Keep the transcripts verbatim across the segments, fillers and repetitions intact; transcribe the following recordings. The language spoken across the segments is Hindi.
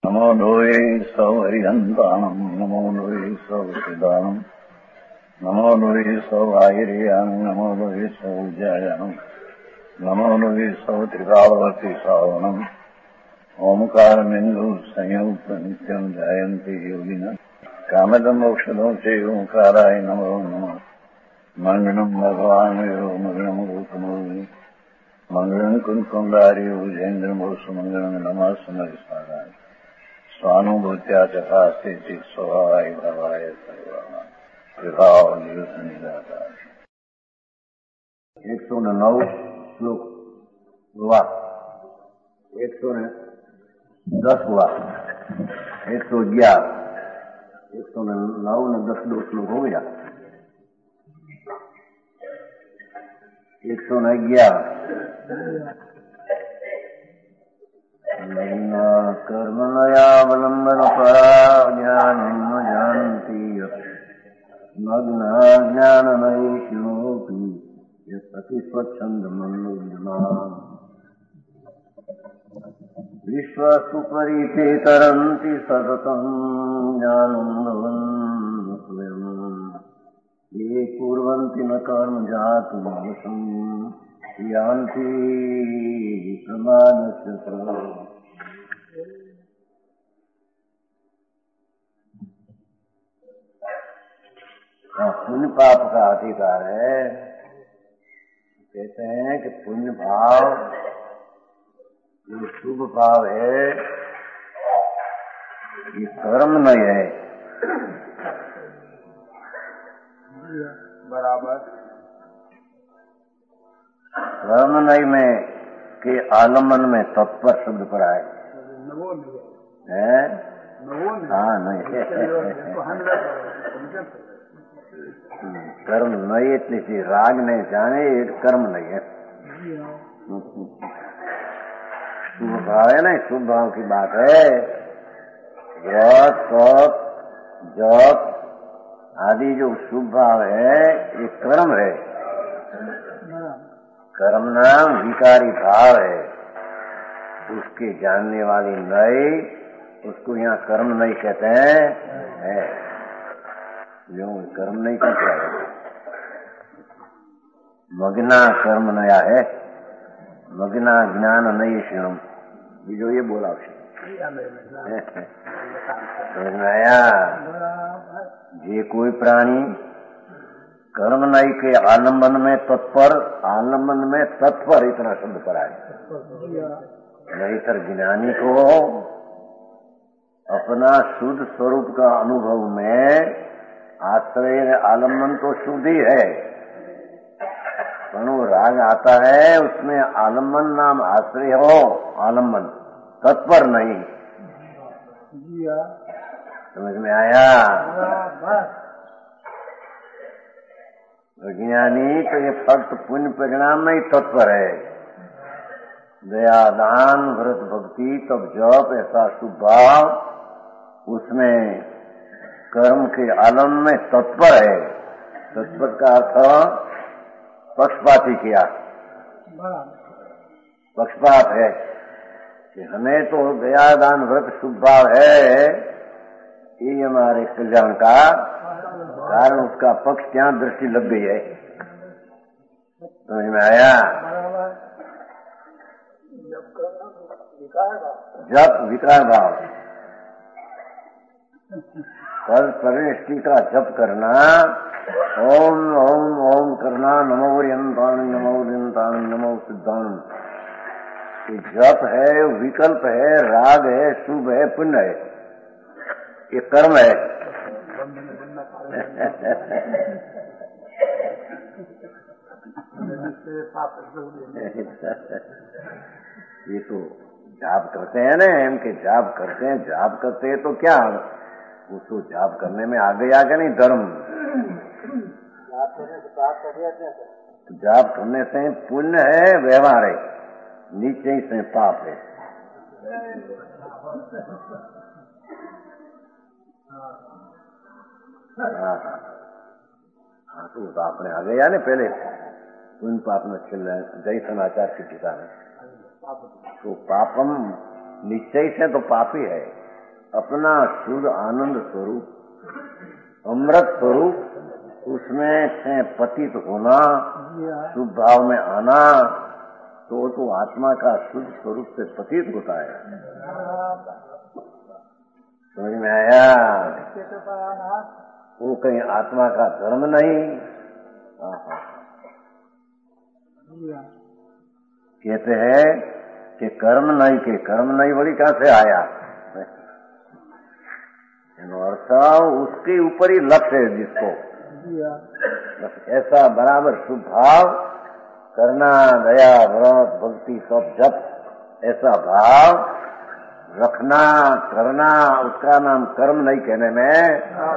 नमो लोये सौहरिहन्ताणम् नमो लोये सौसिदानम् नमो लोये सौभागिर्यानम् नमो लोये सौविजयानम् नमो लोये सौत्रिकावती सावनम् ओंकारमिन्दु संयुक्त नित्यम् जयन्ति योगिनः कामदम् मोक्षदो च ओंकाराय नमो नमः मङ्गलम् भगवान् यो मङ्गलम् रूपमो मङ्गलम् कुन्कुण्डारि भुजेन्द्रमोसु मङ्गलम् नमः समरिसाराय स्वानुभूत्या चकास्ते चित् स्वभावाय भवाय सर्वनाम विभाव निरुद्ध निराकार। एक सौ नौ श्लोक हुआ, एक सौ दस हुआ, एक सौ ग्यारह, एक सौ नौ न दस दो श्लोक हो गया, एक सौ न ग्यारह लग्ना कर्मणयावलम्बन परा ज्ञानं न जानन्ति मग्ना ज्ञानमयीषिणोऽपि यत् स्वच्छन्दमन्योन्यमाम् विश्वसुपरि तरन्ति सततं ज्ञानं भवन् स्वयम् ये कुर्वन्ति न कर्म जातु मानसम् यान्ति प्रमादस्य सर्वम्। पुण्य पाप का अधिकार है। कहते हैं कि पुण्य भाव ये शुभ भाव है, ये कर्म नहीं है। बराबर कर्म नहीं में के आलम्बन में तत्पर शब्द पर आए है। हाँ नहीं कर्म नहीं इतनी सी राग नहीं जाने ये कर्म नहीं है। शुभ भाव है ना, शुभ भाव की बात है। व्रत तप जप आदि जो शुभ भाव है ये कर्म है। कर्म नाम विकारी भाव है, उसके जानने वाली नई, उसको यहाँ कर्म नहीं कहते हैं है। जो कर्म नहीं कहते हैं, मग्ना कर्म नया है, मग्ना ज्ञान नहीं क्षणम, जो ये बोला नया जे कोई प्राणी कर्म नहीं के आलम्बन में तत्पर, आलम्बन में तत्पर इतना शब्द पर आए। नहीं तर ज्ञानी को अपना शुद्ध स्वरूप का अनुभव में आश्रय आलम्बन तो शुद्ध ही है, परंतु राग आता है उसमें आलम्बन नाम आश्रय हो, आलम्बन तत्पर नहीं। समझ में आया? ज्ञानी तो ये फक्त पुण्य परिणाम में ही तत्पर है। दया दान व्रत भक्ति तब जप ऐसा शुभ भाव उसमें कर्म के आलम में तत्पर है। तत्पर का अर्थ पक्षपाती किया, पक्षपात है कि हमें तो दया दान व्रत शुभ भाव है, ये हमारे कल्याण का कारण, उसका पक्ष क्या दृष्टि लग गई है। समझ में आया? जप विकार भाव, कल परिष्टि का जप करना, ओम ओम ओम करना, नमो रियंतान नमो रियंतान नमो सिद्धान, जप है, विकल्प है, राग है, शुभ है, पुण्य है, ये कर्म है। ये तो जाप करते हैं ना, इनके जाप करते हैं, जाप करते हैं तो क्या उसको जाप करने में आगे आगे नहीं धर्म, जाप करने से पुण्य है, व्यवहार है, नीचे से पाप है। हाँ हाँ तो आपने आ गया ना पहले पुण्य पाप में चल रहे जय समाचार की टीका में, तो पापम निश्चय से तो पापी है, अपना शुद्ध आनंद स्वरूप अमृत स्वरूप उसमें से पतित होना, शुभ भाव में आना, तो तो आत्मा का शुद्ध स्वरूप से पतित होता है। समझ में आया? वो कहीं आत्मा का धर्म नहीं। कहते हैं कि कर्म नहीं के कर्म नहीं बड़ी कहां से आया? अर्थ उसके ऊपर ही लक्ष्य है जिसको बस ऐसा बराबर शुभ भाव करना, दया व्रत भक्ति सब जप, ऐसा भाव रखना करना, उसका नाम कर्म नहीं कहने में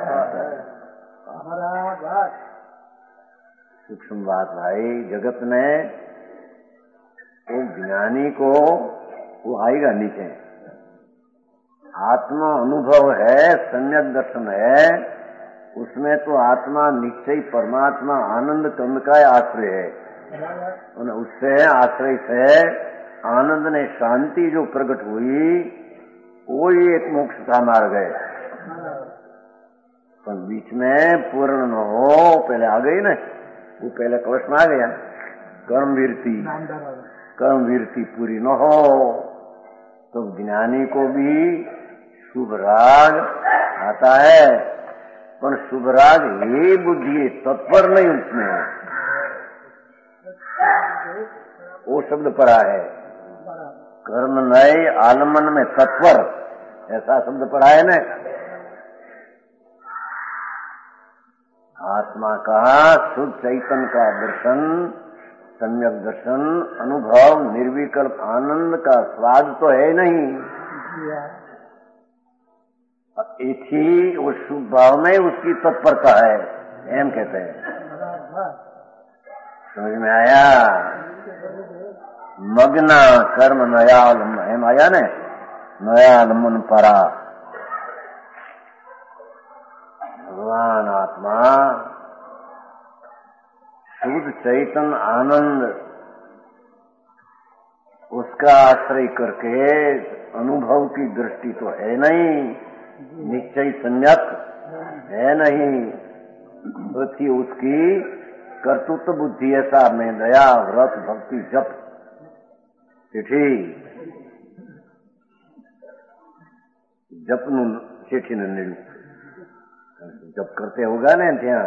सूक्ष्म बात भाई। जगत में वो ज्ञानी को वो आएगा नीचे। आत्मा अनुभव है, सम्यक दर्शन है, उसमें तो आत्मा निश्चय परमात्मा आनंद कंद का आश्रय है। उससे आश्रय से आनंद ने शांति जो प्रकट हुई वो ही एक मोक्ष का मार्ग है। पर बीच में पूर्ण न हो, पहले आ गई ना, वो पहले कवच में आ गया। कर्म वीरती कर्म वीरती पूरी न हो तो ज्ञानी को भी शुभ राग आता है, पर शुभ राग ये बुद्धि तत्पर नहीं उसमें, वो शब्द पड़ा है। कर्म नए आलमन में तत्पर, ऐसा शब्द पड़ा है ना। आत्मा का शुद्ध चैतन्य का दर्शन, सम्यक दर्शन, अनुभव, निर्विकल्प आनंद का स्वाद तो है नहीं। एक ही वो शुभ भाव में उसकी तत्परता है, एम कहते हैं। समझ में आया? मग्ना कर्म नयालम, एम आया ने, नयालमन परा। भगवान आत्मा शुद्ध चैतन्य आनंद, उसका आश्रय करके अनुभव की दृष्टि तो है नहीं, निश्चय सम्यक है नहीं, तो थी उसकी कर्तृत्व बुद्धि ऐसा में दया व्रत भक्ति जप चिठी जपनु चिठी ने जप करते होगा ने त्या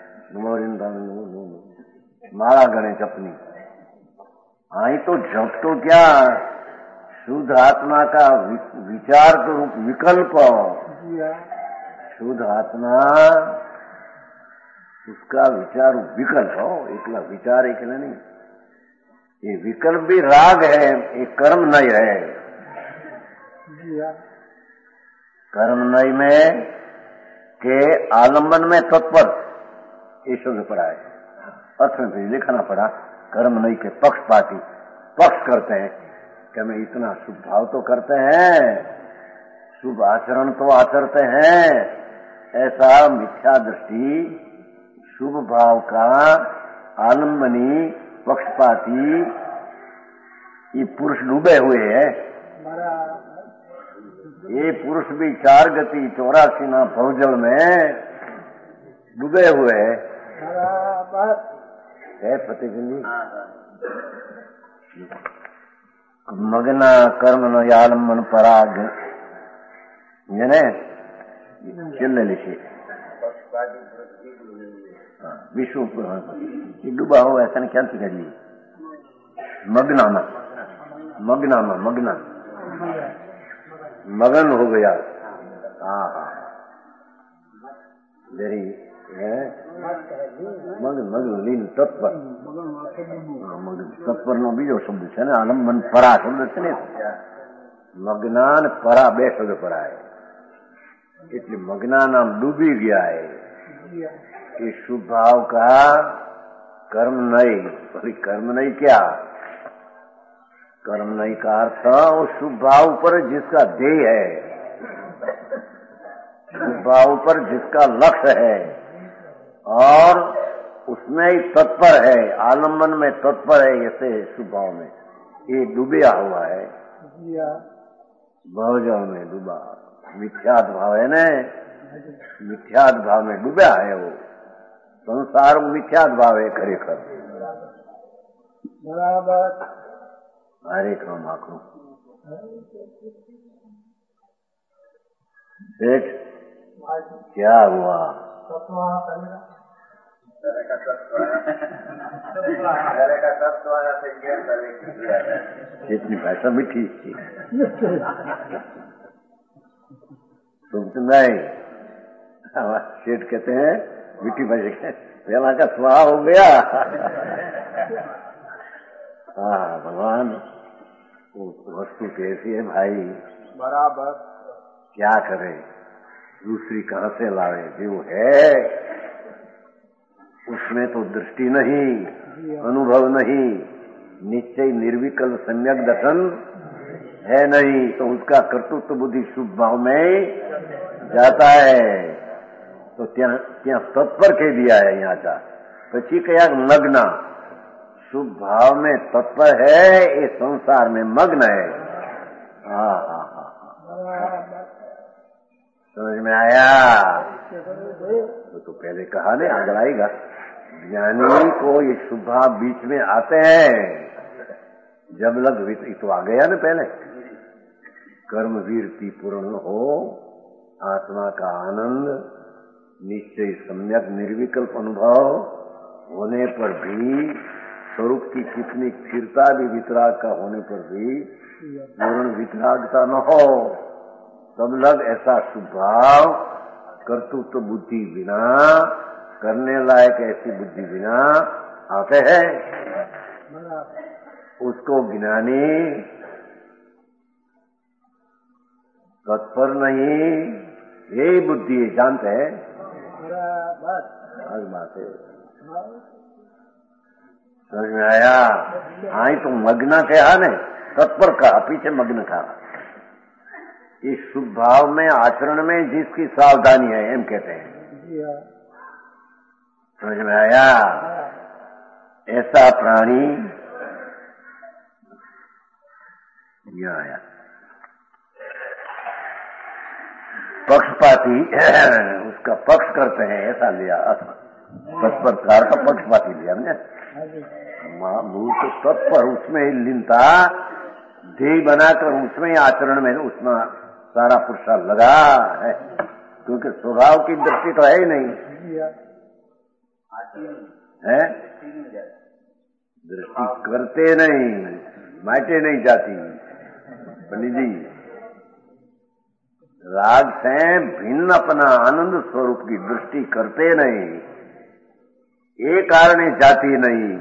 माला गणे जपनी। आई तो जप तो क्या, शुद्ध आत्मा का विचार के रूप विकल्प। शुद्ध आत्मा उसका विचार विकल्प हो, एकला विचार एकला नहीं। ये विकल्प भी राग है, ये कर्म नहीं है। कर्म नहीं में के आलम्बन में तत्पर, ये शब्द पड़ा है। अर्थ में भी लिखना पड़ा, कर्म नहीं के पक्षपाती, पक्ष करते हैं कि हमें इतना शुभ भाव तो करते हैं, शुभ आचरण तो आचरते हैं, ऐसा मिथ्या दृष्टि शुभ भाव का आलम्बनी पक्षपाती ये पुरुष डूबे हुए हैं। ये पुरुष भी चार गति चौरासी ना भवजल में डूबे हुए है। फतेहगंज मगना कर्म न यालमन पराग ने चिल्ले लिखे विश्व डूबा हो ऐसा ने क्या कर ली। मगना में मगना में मगना मगन हो गया। हाँ हाँ जरी है मगन मगन लीन तत्पर, मगन तत्पर नो बीजो शब्द है ने आलम्बन परा शब्द है ने। मगनान परा बे शब्द पड़ा है, એટલે મગ્ના નામ ડૂબી ગયા है। ये शुभ भाव का कर्म नहीं, अभी कर्म नहीं क्या, कर्म नहीं का अर्थ वो शुभ भाव पर जिसका ध्येय है, शुभ भाव पर जिसका लक्ष्य है और उसमें ही तत्पर है, आलम्बन में तत्पर है, ऐसे शुभ भाव में ये डूबा हुआ है। भवजल में डूबा, मिथ्यात भाव है ने, मिथ्यात भाव में डूबा है वो। संसार मिथ्यात भाव है खरेखर। बराबर। हरे क्रम आखो सेठ, क्या हुआ? इतनी भाषा मीठी थी तुम नहीं। सेठ कहते हैं मीठी भाषा, पहला का स्वाह हो गया। हाँ भगवान, वस्तु कैसी है भाई? बराबर। क्या करे, दूसरी कहां से लावे? जो है उसमें तो दृष्टि नहीं, अनुभव नहीं, निश्चय निर्विकल्प सम्यक दर्शन है नहीं, तो उसका कर्तृत्व बुद्धि शुभ भाव में जाता है। तो त्या त्या तत्पर कह दिया है यहाँ का। पची कया मग्न, शुभ भाव में तत्पर है, ये संसार में मग्न है। हाँ हाँ हाँ, समझ में आया? तो, तो पहले कहा नहीं, आगे आएगा। ज्ञानी को ये शुभ भाव बीच में आते हैं जब लग, तो आ गया ना पहले। कर्म वीरति पूर्ण हो, आत्मा का आनंद, निश्चय सम्यक निर्विकल्प अनुभव होने पर भी, स्वरूप की कितनी स्थिरता भी वितराग का होने पर भी पूर्ण वितरागता न हो, तब लग ऐसा शुभ भाव कर्तृत्व बुद्धि बिना, करने लायक ऐसी बुद्धि बिना आते हैं। उसको ज्ञानी तत्पर नहीं, यही बुद्धि है, जानते हैं? आज बात है, समझ में आया? आई तो मग्न कहा ने, तत्पर कहा, पीछे मग्न कहा। इस शुभ भाव में, आचरण में जिसकी सावधानी है, एम कहते हैं। समझ में आया? ऐसा प्राणी यह आया। पक्षपाती उसका पक्ष करते हैं, ऐसा लिया। तत्परकार का पक्षपाती लिया हमने। मूल तो तत्पर, उसमें लीनता ध्येय बनाकर उसमें आचरण में उसमें सारा पुरुषार्थ लगा है, क्योंकि स्वभाव की दृष्टि तो है ही नहीं है। दृष्टि करते नहीं, माटे नहीं जाती। पंडित जी, राग से भिन्न अपना आनंद स्वरूप की दृष्टि करते नहीं, ये कारण जाती नहीं।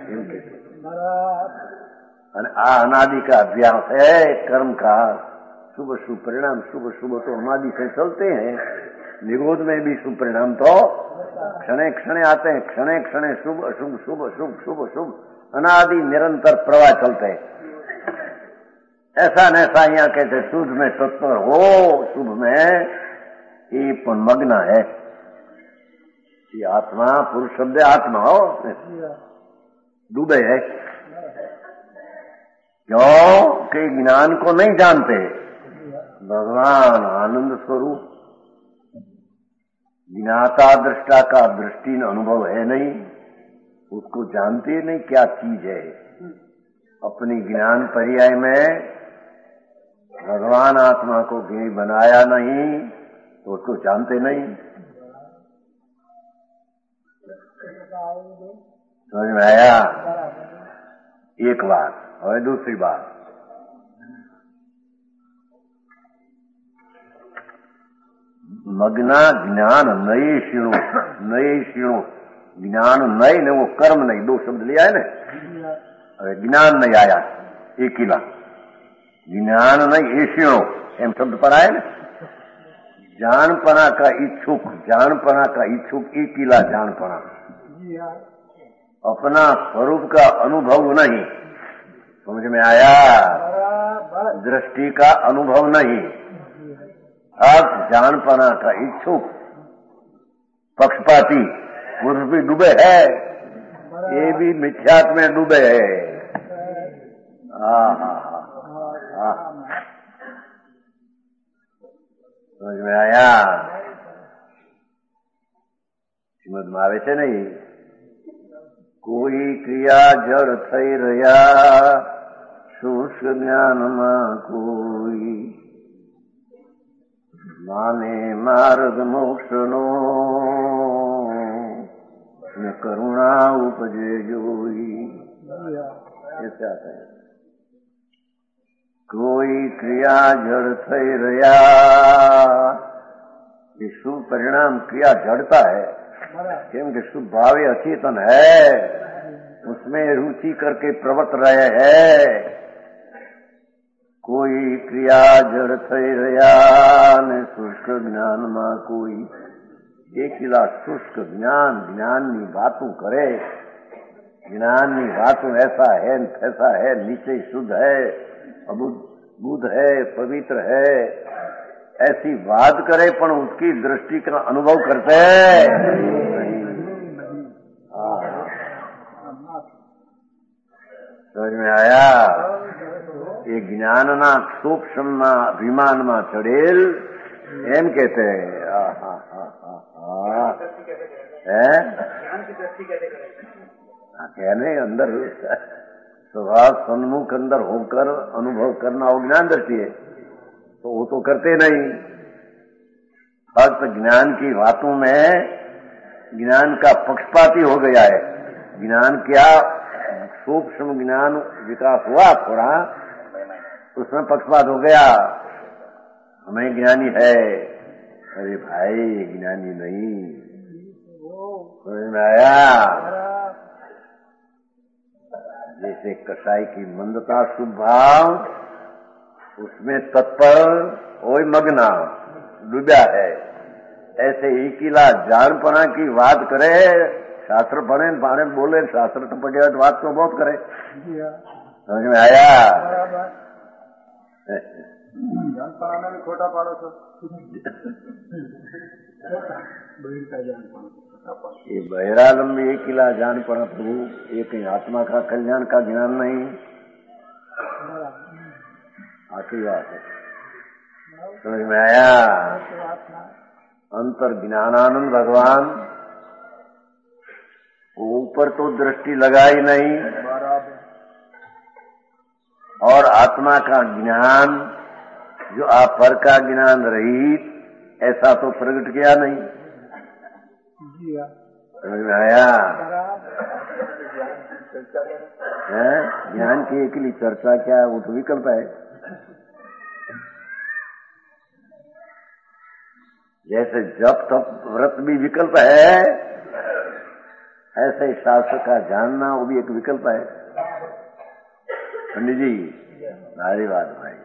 अनादि का अभ्यास है कर्म का, शुभ शुभ परिणाम, शुभ शुभ तो अनादि से चलते हैं। निरोध में भी शुभ परिणाम तो क्षणे क्षणे आते हैं, क्षणे क्षणे शुभ अशुभ, शुभ शुभ शुभ शुभ अनादि निरंतर प्रवाह चलते हैं। ऐसा न ऐसा यहाँ कहते शुद्ध में तत्पर हो, शुभ में ये मग्न है। ये आत्मा, पुरुष शब्द आत्मा हो, डूबे है। क्यों कि ज्ञान को नहीं जानते। भगवान आनंद स्वरूप, ज्ञाता दृष्टा का दृष्टि अनुभव है नहीं, उसको जानते नहीं क्या चीज है। अपनी ज्ञान पर्याय में भगवान आत्मा को ज्ञेय बनाया नहीं, तो उसको जानते नहीं। समझ में आया? एक बात। और दूसरी बात, मग्ना ज्ञान नए शिणु, नए शिणु ज्ञान नए ने, वो कर्म नहीं, दो शब्द लिया है ना। अरे ज्ञान नहीं आया एक किला, ज्ञान नहीं ऐशिणु एम शब्द पढ़ा है ना। जानपना का इच्छुक, जानपना का इच्छुक एक किला जानपना, अपना स्वरूप का अनुभव नहीं। समझ में आया? दृष्टि का अनुभव नहीं। अब जानपना का इच्छुक पक्षपाती, पुरुष भी डूबे है, ये भी मिथ्यात्व में डूबे है। समझ में आया? શ્રીમદમાં આવે છે ને, કોઈ ક્રિયા જળ થઈ રહ્યા શુષ્ક જ્ઞાનમાં કોઈ માને માર્ગ મોક્ષનો ને કરુણા ઉપજે જોઈ. ऐसे आता है कोई क्रिया जड़ થઈ રહ્યા, ये शुभ परिणाम क्रिया जड़ता है क्यों कि शुभ भाव अचेतन है, उसमें रुचि करके प्रवृत्त रहे है. कोई क्रिया जड़ થઈ રહ્યા ने शुष्क ज्ञान में कोई एकीला शुष्क ज्ञान ज्ञाननी बातों करे. ज्ञाननी बातों ऐसा है ऐसा है, नीचे शुद्ध है, अबुद्ध बुद्ध है, पवित्र है, ऐसी बात करे पण उसकी दृष्टि का अनुभव करते समझ में आया? ये ज्ञानना सूक्ष्म अभिमान में चढ़ेल एम कहते हैं. कहने अंदर स्वभाव सन्मुख अंदर होकर अनुभव करना वो ज्ञान दृष्टि है, तो वो तो करते नहीं. फक्त ज्ञान की बातों में ज्ञान का पक्षपाती हो गया है. ज्ञान क्या सूक्ष्म ज्ञान विकास हुआ थोड़ा, उसमें पक्षपात हो गया. हमें ज्ञानी है, अरे भाई ज्ञानी नहीं. समझ में आया? जैसे कसाई की मंदता स्वभाव, उसमें तत्पर ओय मग्ना डूबा है, ऐसे एकीला जानपना की बात करे. शास्त्र पढ़े पाने बोले, शास्त्र तो पढ़े बात तो बहुत करे. समझ में आया? जानपना में खोटा पाड़ो तो ये बहिरालंब एकीला जानपना प्रभु, ये कहीं आत्मा का कल्याण का ज्ञान नहीं. आखिरी बात है. समझ में आया? अंतर ज्ञानानंद भगवान ऊपर तो दृष्टि लगाई नहीं, और आत्मा का ज्ञान जो आप पर का ज्ञान रहित ऐसा तो प्रकट किया नहीं. समझ में आया? है ज्ञान की अकेली चर्चा क्या है, वो तो विकल्प है. जैसे जप तप व्रत भी विकल्प है, ऐसे शास्त्र का जानना वो भी एक विकल्प है. पंडित जी नारी बात भाई,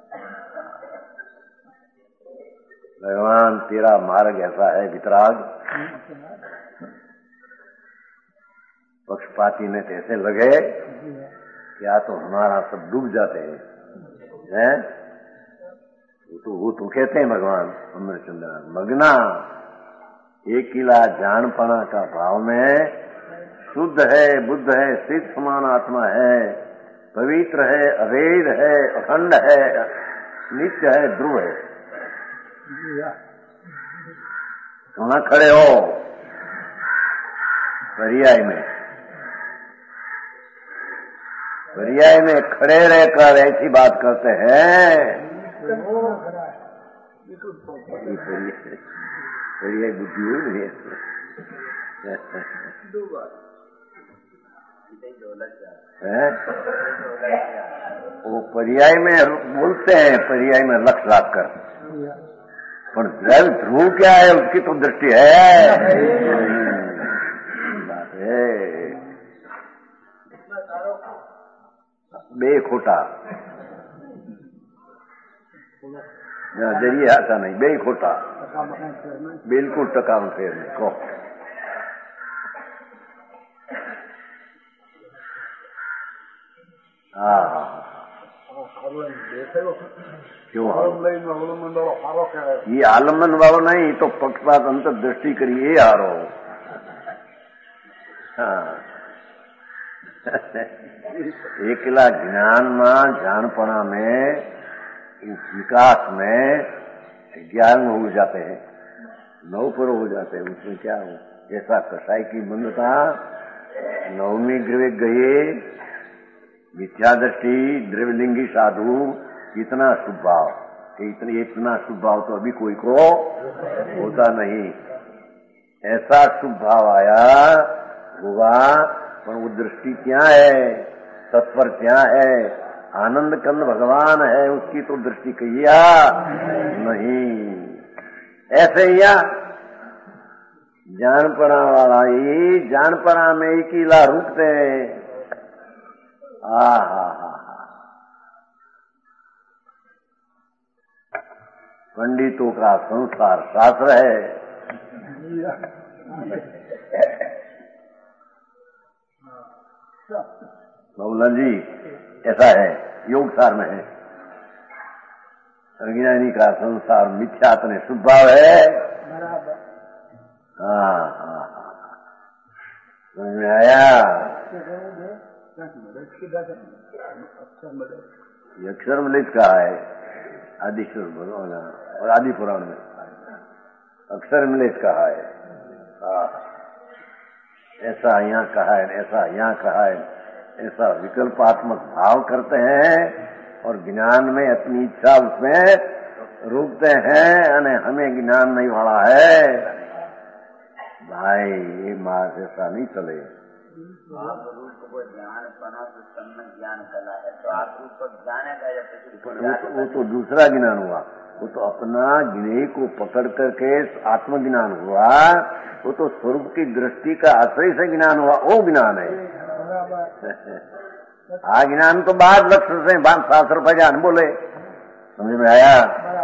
भगवान तेरा मार्ग ऐसा है वितराग, पक्षपाती ने तो ऐसे लगे क्या तो हमारा सब डूब जाते हैं. हैं? वो तो वो तो कहते हैं भगवान अमृतचंद्र मग्ना एकीला जानपना का भाव में शुद्ध है, बुद्ध है, सिद्ध समान आत्मा है, पवित्र है, अभेद है, अखंड है, नित्य है, ध्रुव है. कहाँ खड़े हो? पर्याय में. पर्याय में खड़े रहकर ऐसी बात करते हैं. पर्याय बुद्धि हुई नहीं है. वो पर्याय में बोलते हैं, पर्याय में लक्ष्य लाख कर, पर जल ध्रुव क्या है उसकी तो दृष्टि है. बात है बे खोटा जरिए आता नहीं, बे खोटा बिल्कुल टकाम फेर नहीं को. हाँ क्यों ये आलम्बन वालो नहीं तो पक्षपात अंतर दृष्टि करिए हारो. हाँ एकला ज्ञान में जानपणा में विकास में ग्यारह में हो जाते हैं, नौ पर हो जाते हैं, उसमें क्या हो। जैसा कसाई की बंधता नवमी गृह गए मिथ्या दृष्टि द्रव्यलिंगी साधु इतना शुभ भाव, इतने इतना शुभ भाव तो अभी कोई को होता नहीं। ऐसा शुभ भाव आया हुआ, पर वो दृष्टि क्या है, तत्पर क्या है, आनंद कंद भगवान है, उसकी तो दृष्टि किया नहीं। ऐसे ही जानपरा वाला ही जानपरा में ही कीला रुकते हैं। आ हा हा पंडितों का संसार शास्त्र है। बाबूलाल जी ऐसा है, योग सार में है, अज्ञानी का संसार मिथ्यात्म शुभ भाव है। हाँ हाँ हाँ समझ में आया। ये अक्षर मलित का है आदिश्वर भगवान और आदि पुराण में अक्षर मलित कहा है। हाँ ऐसा यहाँ कहा है, ऐसा यहाँ कहा है, ऐसा विकल्पात्मक भाव करते हैं और ज्ञान में अपनी इच्छा उसमें रोकते हैं। अने हमें ज्ञान नहीं वाला है भाई, ये मार्ग ऐसा नहीं चले। रूप को ज्ञान बना तो सम्यक ज्ञान कला है, तो आप रूप को ज्ञान है, वो तो दूसरा ज्ञान हुआ, वो तो अपना ज्ञेय को पकड़ करके आत्मज्ञान हुआ, वो तो स्वरूप की दृष्टि का आश्रय से ज्ञान हुआ, वो ज्ञान है। आ ज्ञान तो बाद लक्ष्य से बात शास्त्र भजान बोले, समझ में आया।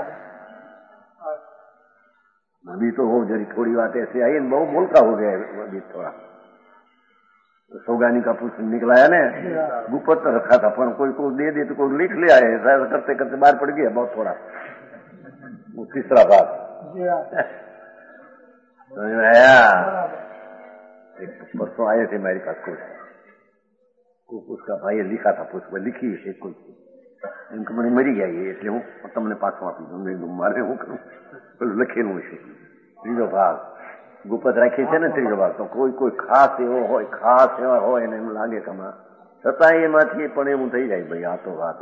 अभी तो हो जरी थोड़ी बात ऐसे आई, बहुत बोल का हो गया अभी थोड़ा। सौगानी का पुस्तक निकला है ना, गुप्त रखा था, पर कोई को दे दे तो कोई लिख लिया है, ऐसा करते करते बाहर पड़ गया बहुत थोड़ा। वो तीसरा बात समझ में आया। एक परसों आए थे मेरे पास कुछ, उसका भाई लिखा था पुस्तक, लिखी है कुछ, इनको मैंने मरी गया ये, इसलिए हूँ तमने पाछो आपी मारे हूँ करूँ લખેલું છે ત્રીજો ભાગ ગુપ્ત રાખીએ છે ને ત્રીજો ભાગ, તો કોઈ કોઈ ખાસ એવો હોય, ખાસ એવા હોય એને એમ લાગે કે આમાં છતાં એમાંથી પણ એવું થઈ જાય ભાઈ, આ તો વાત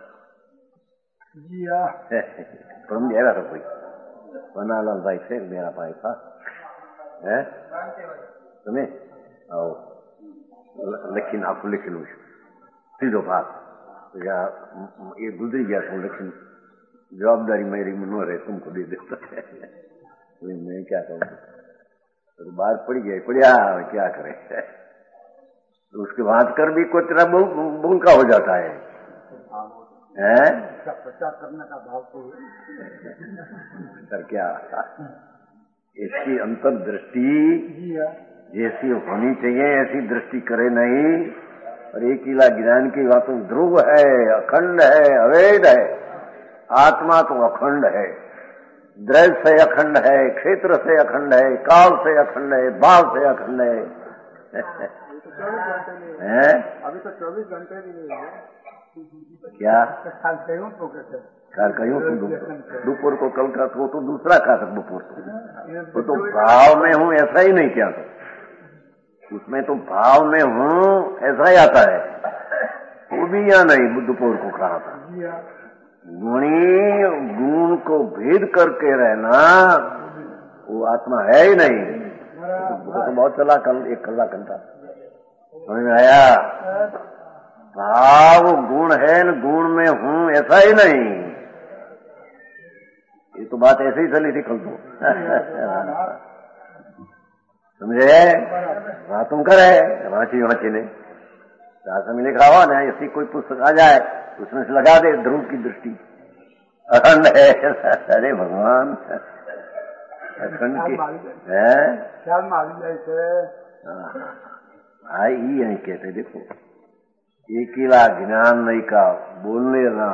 પરમ આવ્યા તો કોઈ બનાલાલ ભાઈ છે મેરા ભાઈ था હે તમે આવો લખીને આખું લખેલું છે ત્રીજો ભાગ। ये गुजरी गया तो लेकिन जवाबदारी मेरी न रहे, तुमको दे देता है। मैं क्या कहूँ, तो बाहर पड़ गया, पड़िया क्या करे। तो उसके बाद कर भी कोई तरह भूल का हो जाता है, हैं? प्रचार करने का भाव तो सर क्या इसकी अंतर्दृष्टि जैसी होनी चाहिए ऐसी दृष्टि करे नहीं। और एक किला ज्ञान की बात तो ध्रुव है, अखंड है, अवैध है। आत्मा तो अखंड है, द्रव्य से अखंड है, क्षेत्र से अखंड है, काल से अखंड है, भाव से अखंड है। अभी तो चौबीस घंटे भी नहीं है क्या कहीं तो कार कहीं दोपहर को कल का तो, तो दूसरा खा सकते दोपहर को, तो भाव में हूँ ऐसा ही नहीं क्या, तो उसमें तो भाव में हूँ ऐसा ही आता है, वो भी यहाँ नहीं दोपहर को कहा था। गुणी गुण को भेद करके रहना वो आत्मा है ही नहीं, वो तो बहुत चला कल एक कल्ला घंटा समझ में आया। भाव गुण है न गुण में हूँ ऐसा ही नहीं, ये तो बात ऐसे ही चली थी कल तो समझे। हाँ तुम करे वाची वाची ने शास्त्र में लिखा हुआ ना, ऐसी कोई पुस्तक आ जाए उसमें से लगा दे ध्रुव की दृष्टि अखंड है। अरे भगवान अखंड की है ख्याल में आ जाए। आई यही कहते देखो, एकीला ज्ञान नहीं का बोलने ना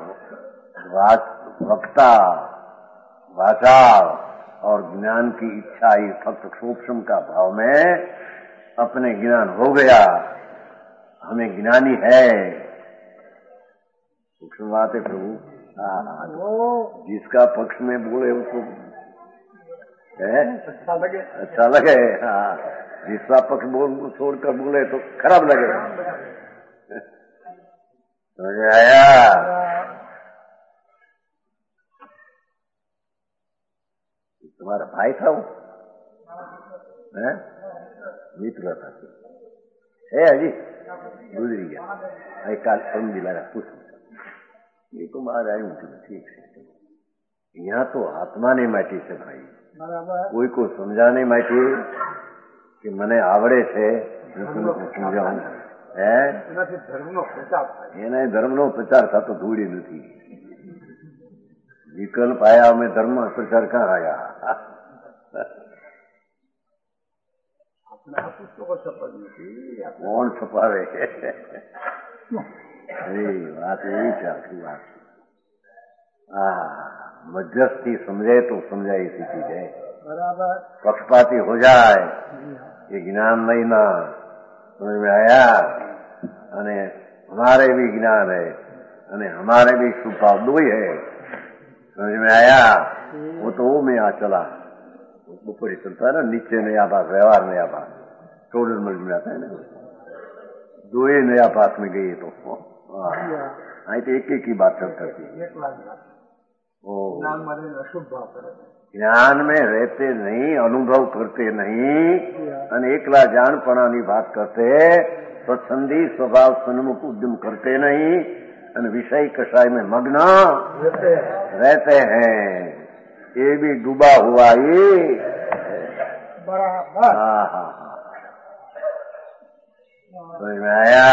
वक्ता वाचा और ज्ञान की इच्छा ही फक्त सूक्ष्म का भाव में अपने ज्ञान हो गया, हमें ज्ञानी है। सूक्ष्म बात है प्रभु, हाँ, वो जिसका पक्ष में बोले उसको है अच्छा लगे। अच्छा लगे। हाँ, जिसका पक्ष बोल छोड़कर बोले तो खराब लगे। समझ में आया? तुम्हारा भाई था वो है? मित्र था है अजी गुजरी गया। एक काल समझ लगा कुछ ये तो बाहर आई हूँ ठीक है। यहाँ तो आत्मा नहीं माटी से भाई, कोई को समझाने माटी कि મને આવડે છે સમજાવું હે ધર્મનો પ્રચાર થાય એને ધર્મનો પ્રચાર થતો ધૂળી નથી। વિકલ્પ આયા અમે ધર્મ પ્રચાર ક્યાં આયા? આપણે આ પુસ્તકો છપાવી નથી કોણ છપાવે? એ વાત એવી છે આખી વાત। હા, મધ્યસ્થી સમજે તો સમજાય ऐसी चीज है। બરાબર पक्षपाती हो जाए ये ज्ञान नहीं ना। समझ में आया? अने हमारे भी ज्ञान है अने हमारे भी स्वभाव दो ही है। समझ में आया? वो तो वो में आ चला ऊपर ही चलता है ना, नीचे नया भाग व्यवहार नया भाग टोडल मल में आता है ना, दो ही नया भाग में गई तो आई तो एक एक ही बात चलती थी। અશુભ ભાવ કરે ज्ञान में रहते नहीं, अनुभव करते नहीं અને એકલા જાણપણાની વાત करते, स्वच्छंदी स्वभाव सन्मुख उद्यम करते नहीं અને विषय कषाय में मग्न रहते हैं। ये भी डूबा हुआ ही બરાબર। हाँ हाँ हाँ, समझ में आया?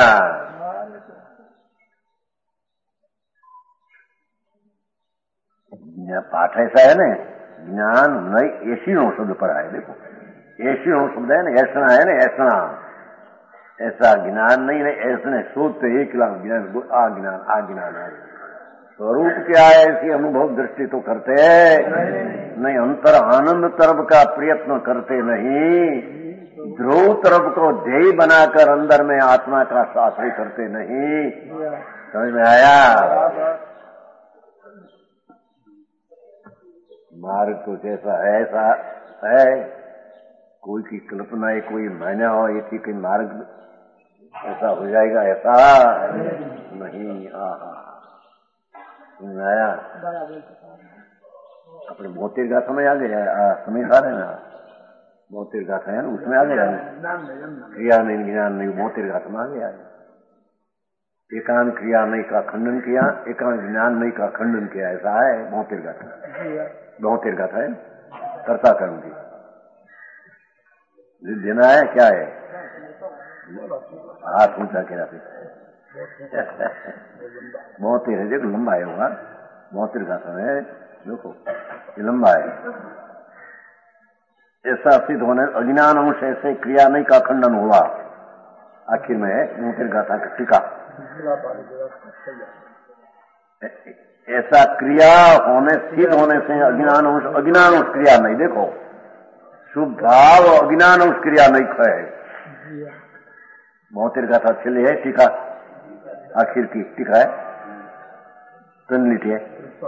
पाठ ऐसा है ना, ज्ञान नहीं ऐसी नो शब्द पढ़ा है। देखो ऐसी नो शब्द है ना, ऐसा है ना, ऐसा ऐसा ज्ञान नहीं है। ऐसा सोचते एक लाख ज्ञान आ ज्ञान आ ज्ञान आ स्वरूप क्या है ऐसी अनुभव दृष्टि तो करते नहीं। अंतर आनंद तरफ का प्रयत्न करते नहीं, ध्रुव तरफ को ध्येय बनाकर अंदर में आत्मा का शास्त्र करते नहीं। समझ में आया? मार्ग तो जैसा है ऐसा है, कोई की कल्पना है, कोई मान्य हो एक ही कोई मार्ग ऐसा हो जाएगा, ऐसा नहीं। आहा, आया अपने मोतिर गाथा में आ गया समय सारे ना, मोतिर गाथा है ना उसमें आ गया क्रिया नहीं ज्ञान नहीं, मोतिर गाथा में आ गया। एकांत क्रिया नहीं का खंडन किया, एकांत ज्ञान नहीं का खंडन किया, ऐसा है मोतिर गाथा। बहुतेर गाथा है कर्ता कर्म की देना है क्या है? हाथ ऊंचा कह रहा बहुतेर है, देखो लंबा है होगा बहुतेर गाथा है, देखो ये लंबा है। ऐसा सिद्ध होने अज्ञान अंश ऐसे क्रिया नहीं का खंडन हुआ। आखिर में है बहुतेर गाथा का टीका, ऐसा क्रिया होने सिद्ध होने से अज्ञान अंश अज्ञान अंश क्रिया नहीं। देखो शुभ भाव अज्ञान अंश क्रिया नहीं है। मोतिर गाथा छेली है टीका, आखिर की टीका है तीन लिटी है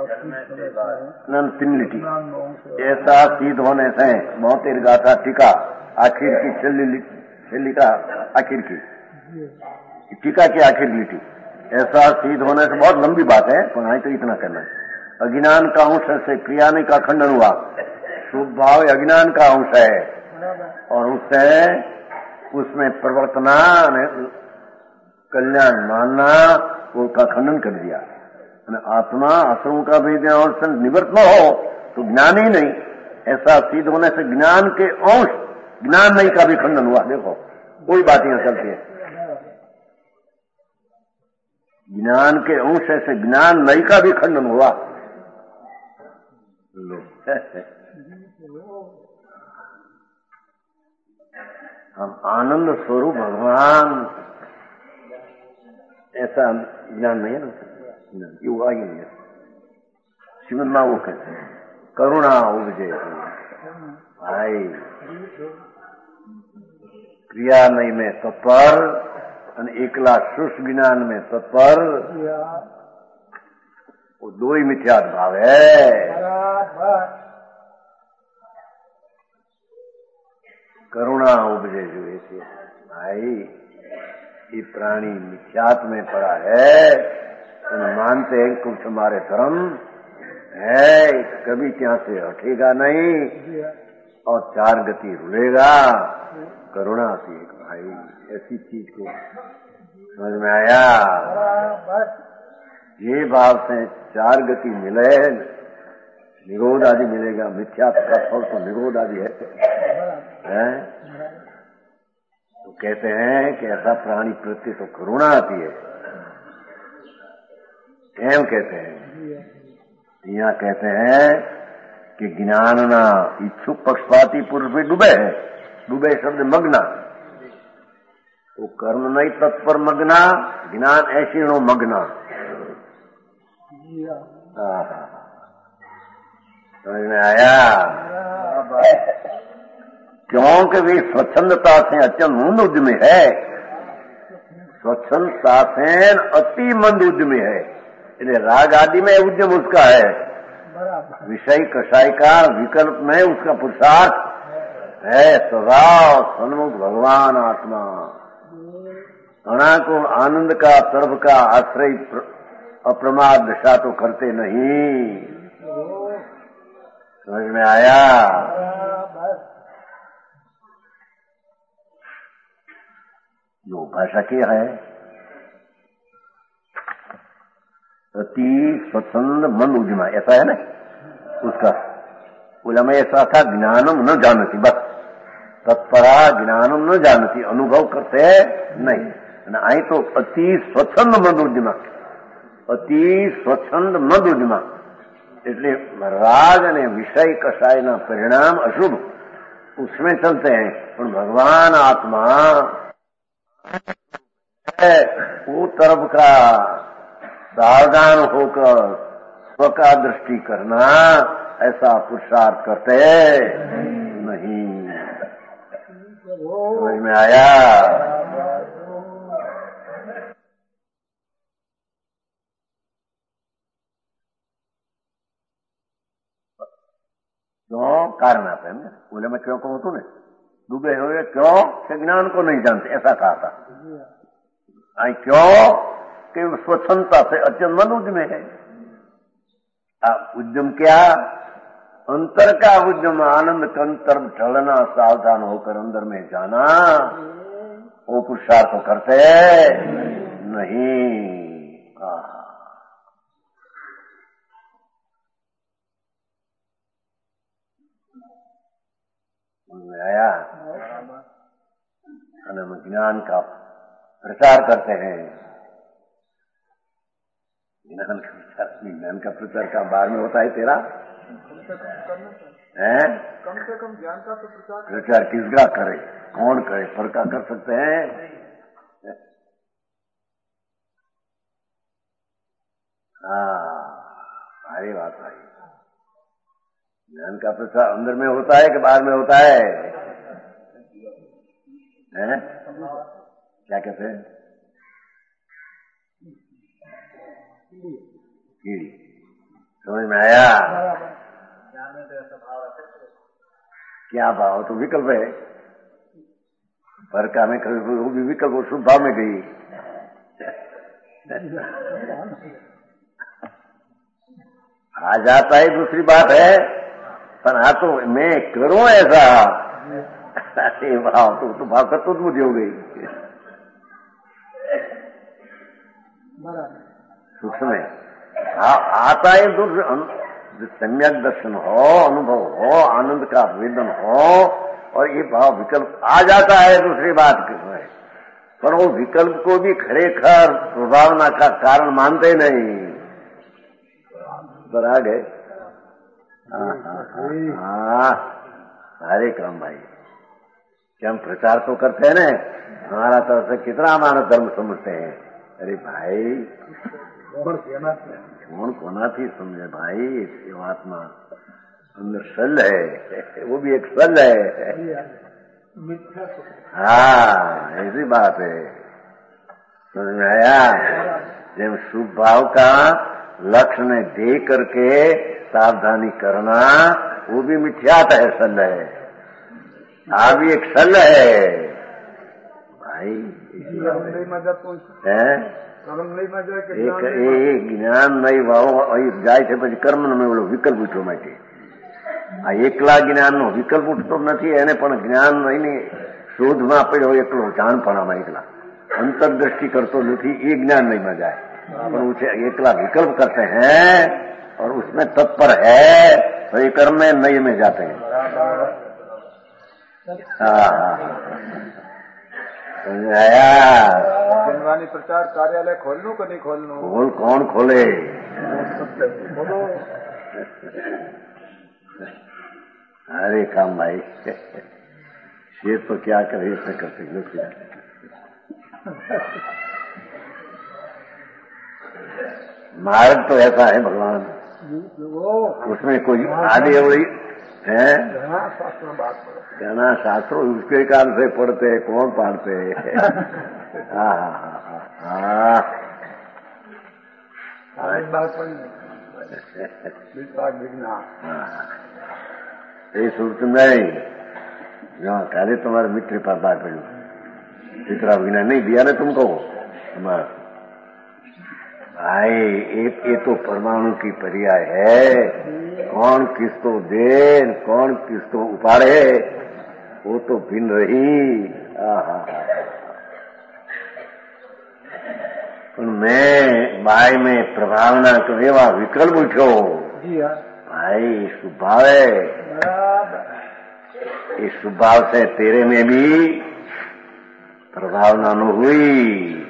तीन लिटी। ऐसा सिद्ध होने से मोतिर गाथा टीका आखिर की छेली छेली का आखिर की टीका की आखिर लिटी। ऐसा सिद्ध होने से बहुत लंबी बात है, पर तो इतना करना है। अज्ञान का अंश से क्रिया नहीं का खंडन हुआ, शुभ भाव अज्ञान का अंश है और उससे उसमें प्रवर्तना कल्याण मानना उसका खंडन कर दिया। आत्मा असुरों का भी अंश निवृत्त न हो तो ज्ञान ही नहीं। ऐसा सिद्ध होने से ज्ञान के अंश ज्ञान नहीं का भी खंडन हुआ। देखो कोई बात यहां चलती है, ज्ञान के अंश से ज्ञान नहीं का भी खंडन हुआ। लो हम आनंद स्वरूप भगवान ऐसा ज्ञान नहीं है ना, ये हुआ ही नहीं है। श्रीमद माँ वो कहते हैं करुणा उपजे भाई, क्रिया नहीं में तत्पर અને એકલા શુષ્ક જ્ઞાન में तत्पर वो दो ही मिथ्यात्व भाव है। बराबर करुणा उपजे जो ऐसे भाई ये प्राणी मिथ्यात्व में पड़ा है, तो मानते हैं कुछ हमारे धर्म है, कभी क्या से हटेगा नहीं और चार गति रुलेगा। करुणा से एक भाई ऐसी चीज को समझ में आया। ये भाव से चार गति मिले, निरोध आदि मिलेगा। मिथ्यात्व का फल तो निरोध आदि है, है? तो कहते हैं कि ऐसा प्राणी प्रति तो करुणा आती है, एम कहते हैं। यहाँ कहते हैं कि ज्ञान ना इच्छुक पक्षपाती पुरुष भी डूबे है। डूबे शब्द मग्ना, वो कर्म नहीं तत्पर मग्ना, ज्ञान ऐसी नो मग्ना। समझ में आया? क्योंकि वे स्वच्छंदता से अत्यंत मंद उद्यमी है, स्वच्छंदता से अति मंद उद्यमी है। इसलिए राग आदि में उद्यम उसका है, विषय कषाय का विकल्प में उसका पुरुषार्थ है। स्वभाव सन्मुख भगवान आत्मा अणा को आनंद का सर्व का आश्रय अप्रमाद दशा तो करते नहीं। समझ में आया? जो भाषा क्या है, अति स्वच्छंद मन उद्यमा, ऐसा है ना उसका। बोला मैं ऐसा था, ज्ञानम न जानती, बस तत्परा ज्ञानम न जानती, अनुभव करते नहीं। आई तो अति स्वच्छंद मद उद्यमा, अति स्वच्छंद मद उद्यमा એટલે રાગ અને વિષય કસાયના પરિણામ અશુભ उसमें चलते हैं, पर भगवान आत्मा वो तरफ का सावधान होकर स्व का दृष्टि करना, ऐसा पुरुषार्थ करते नहीं। समझ में आया? क्यों कारण आता है ना, बोले मैं क्यों कहूं तू ने डूबे हुए क्यों कि ज्ञान को नहीं जानते, ऐसा कहा था। आई क्यों कि स्वच्छंदता से अत्यंत मन उद्यम है। उद्यम क्या? अंतर का उद्यम, आनंद कंतर ढलना, सावधान होकर अंदर में जाना, वो पुरुषार्थ करते नहीं। आया? हम ज्ञान का प्रचार करते हैं, ज्ञान का प्रचार ज्ञान का प्रचार का बार में होता है तेरा है? कम से कम ज्ञान का तो प्रचार प्रचार किसका करे, कौन करे, पर का कर सकते हैं? हाँ, भारी बात भाई। ज्ञान का प्रचार अंदर में होता है कि बाहर में होता है? हैं? क्या कहते हैं? कीड़ी। समझ में आया? क्या भाव? तो विकल्प है, पर का में कभी वो भी विकल्प शुभ भाव में गई। आ जाता है दूसरी बात है, पर हाँ तो मैं करूं ऐसा, अरे भाव तो, तो भाव कर तो मुझे हो गई। सूक्ष्म है, आता है दूसरे सम्यक दर्शन हो, अनुभव हो, आनंद का वेदन हो, और ये भाव विकल्प आ जाता है दूसरी बात किसमें, पर वो विकल्प को भी खरेखर प्रभावना का कारण मानते नहीं। पर आ गए? हाँ, हरे क्रम भाई, कि हम प्रचार तो करते हैं ना, हमारा तरफ से कितना हमारा धर्म समझते हैं। अरे भाई कौन कोना थी समझे भाई, शिवात्मा अंदर सल है, वो भी एक सल है। हाँ, ऐसी बात है। समझ में आया? जब शुभ भाव का लक्ष्य ने दे करके सावधानी करना वो भी मिथ्यात है, सल है। आप भी एक सल है भाई। एक જ્ઞાન નહીં વાવો જાય છે પછી કર્મ નો એવડો વિકલ્પ ઉઠવા માટે. આ એકલા જ્ઞાન નો વિકલ્પ ઉઠતો નથી, એને પણ જ્ઞાન નહીં શોધમાં પડ્યો એકલો જાણપણામાં એકલા अंतर्दृष्टि करतो नहीं, ये ज्ञान नहीं में जाए, पर उसे एकला विकल्प करते हैं और उसमें तत्पर है तो ये कर्म में नई में जाते हैं। समझाया? जिनवानी प्रचार कार्यालय खोलनू को नहीं खोलनू? खोल, कौन खोले? अरे काम भाई, ये तो क्या करे, इसमें कर सकते मार्ग तो ऐसा है भगवान, उसमें कोई आदि अवड़ी है कहना शास्त्रों उसके काल से पढ़ते कौन पढ़ते। हाँ हाँ हाँ ये सुनते नहीं यहाँ पहले तुम्हारे मित्र पर बात पड़ी चित्रा बिना नहीं दिया ना तुमको तुम्हारा भाई। एक ये तो परमाणु की पर्याय है, कौन किसको दे कौन किसको उपाड़े वो तो भिन्न रही। मैं भाई में प्रभावना तो एवा विकल्प उठो भाई, स्वभाव है इस स्वभाव से तेरे में भी प्रभावना न हुई।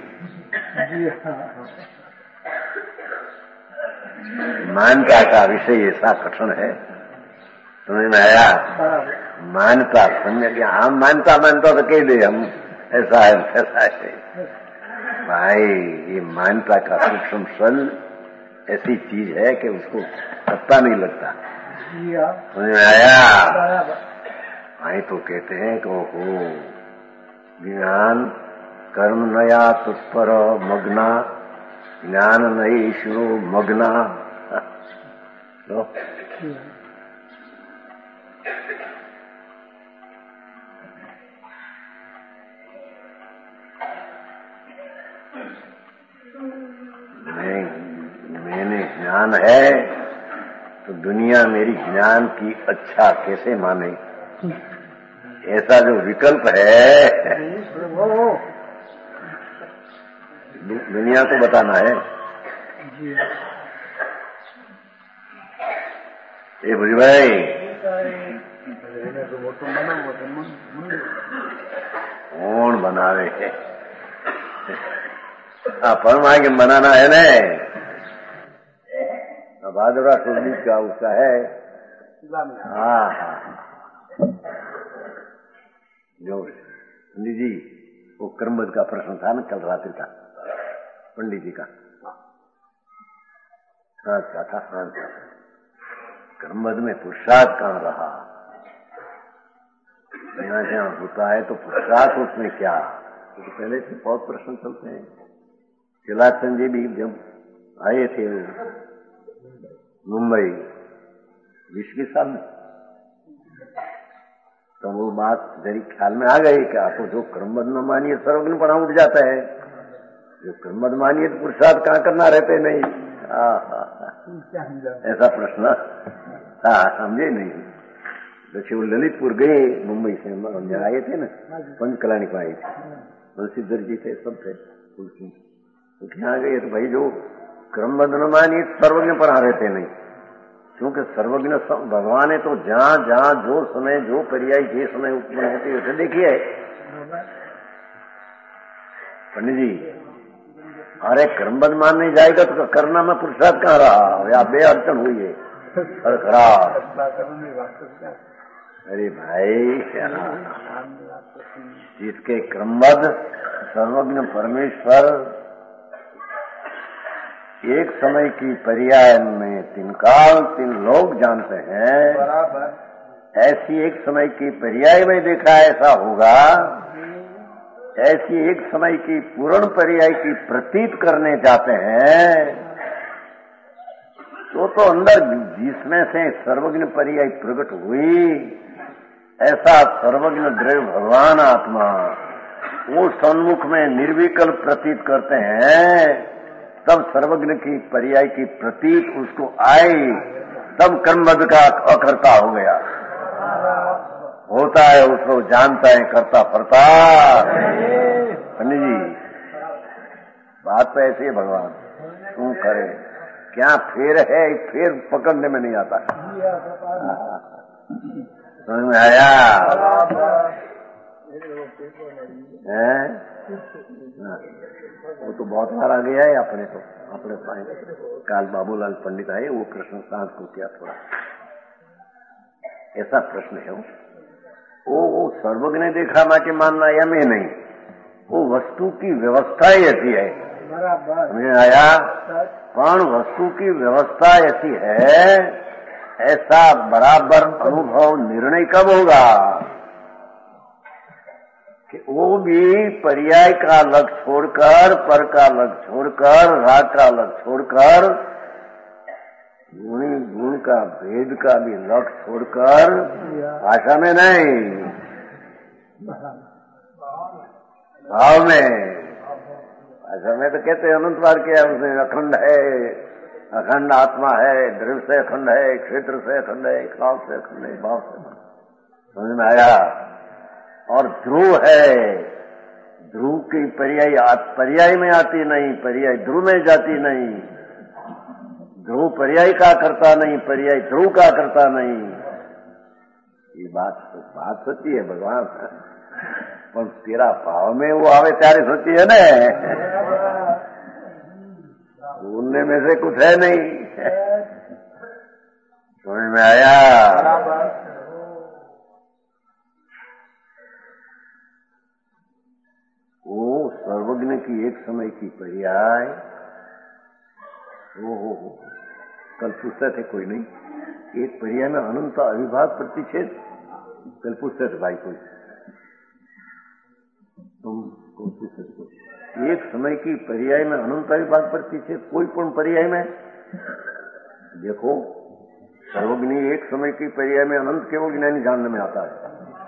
मानता का विषय ऐसा कठिन है, समझ में आया? मानता समझ गया, हम मानता मानता तो कह दे हम ऐसा है ऐसा है भाई। ये मानता का सूक्ष्म सल ऐसी चीज है कि उसको पता नहीं लगता, समझ में आया? भाई तो कहते हैं कि ओहो ज्ञान कर्म नया तत्पर मग्ना, ज्ञान नहीं शुरू मग्ना। तो मैं मैंने ज्ञान है तो दुनिया मेरी ज्ञान की अच्छा कैसे माने, ऐसा जो विकल्प है दुनिया को बताना है। ये बुझ भाई कौन बनावे है? परमा के बनाना है न, भादरा सुरनीत का उसका है। हाँ हाँ जो पंडित जी वो कर्मबद्ध का प्रश्न था न कल रात्रि का पंडित जी का, हाँ क्या था? हाँ कर्मबद्ध में पुरुषार्थ कहाँ रहा? यहाँ जहाँ होता है तो पुरुषार्थ उसमें क्या? तो पहले से बहुत प्रश्न चलते हैं। चिलाचंद जी भी जब आए थे मुंबई बीसवीं साल में तो वो बात जरी ख्याल में आ गई कि आपको जो कर्मबद्ध न मानिए सर्वज्ञ पढ़ा उठ जाता है, जो कर्मबद्ध मानिए तो पुरुषार्थ कहाँ करना रहते नहीं। ऐसा प्रश्न हाँ समझे नहीं। जैसे वो ललितपुर गए मुंबई से आए थे ना, पंच कल्याणी को आए थे, बंशीधर जी थे सब थे, तो यहाँ गए तो भाई जो कर्मबद्ध न मानिए सर्वज्ञ पढ़ा रहते नहीं, क्योंकि सर्वज्ञ भगवान है तो जहाँ जहाँ जो समय जो पर्याय जे समय उत्पन्न होती है उसे देखिए पंडित जी। अरे कर्मबद्ध मान नहीं जाएगा तो करना में पुरुषार्थ कहाँ रहा? या बे अड़चन हुई है और खराब। अरे भाई जिसके कर्मबद्ध सर्वज्ञ परमेश्वर एक समय की पर्याय में तीन काल तीन लोग जानते हैं, ऐसी एक समय की पर्याय में देखा ऐसा होगा, ऐसी एक समय की पूर्ण पर्याय की प्रतीत करने जाते हैं तो तो अंदर जिसमें से सर्वज्ञ पर्याय प्रकट हुई, ऐसा सर्वज्ञ द्रव्य भगवान आत्मा वो सन्मुख में निर्विकल्प प्रतीत करते हैं, तब सर्वज्ञ की पर्याय की प्रतीत उसको आई, तब कर्मबद्ध का अकर्ता हो गया। होता है उसको जानता है, करता पड़ता। पंडित जी बात तो ऐसी है, भगवान तू करे क्या फेर है, फेर पकड़ने में नहीं आता। समझ में आया है? वो तो बहुत बार आ गया है अपने तो अपने काल बाबूलाल पंडित आए, वो कृष्ण सांस को किया थोड़ा ऐसा प्रश्न है। वो वो सर्वज्ञ ने देखा ना कि मानना या मैं नहीं, वो वस्तु की व्यवस्था ही ऐसी है। समझ आया? पण वस्तु की व्यवस्था ऐसी है, ऐसा बराबर अनुभव निर्णय कब होगा कि वो भी पर्याय का लग छोड़कर, पर का लग छोड़कर, राग का लग छोड़कर, गुणी गुण का भेद का भी लग छोड़कर, भाषा में नहीं भाव में। भाषा में तो कहते हैं अनंत बार किया उसने, अखंड है, अखंड आत्मा है, द्रव्य से अखंड है, क्षेत्र से अखंड है, काल से अखंड है, भाव से। समझ में आया? और ध्रुव है, ध्रुव की पर्याय पर्याय में आती नहीं, पर्याय ध्रुव में जाती नहीं, ध्रुव पर्याय का करता नहीं, पर्याय ध्रुव का करता नहीं। ये बात बात सच्ची है भगवान, पर तेरा भाव में वो आवे त्यारे सच्ची है ना, उनने में से कुछ है नहीं। समझ में आया? वो सर्वज्ञ की एक समय की पर्याय। ओ हो हो कल पूछते थे कोई नहीं, एक पर्याय में अनंत अविभाग प्रतिषेध। कल पूछते थे भाई कोई, तुम कौन पूछते थे? एक समय की पर्याय में अनंत अविभाग प्रतिषेध, कोई पूर्ण पर्याय में देखो। सर्वज्ञ एक समय की पर्याय में अनंत केवल ज्ञानी जानने में आता है,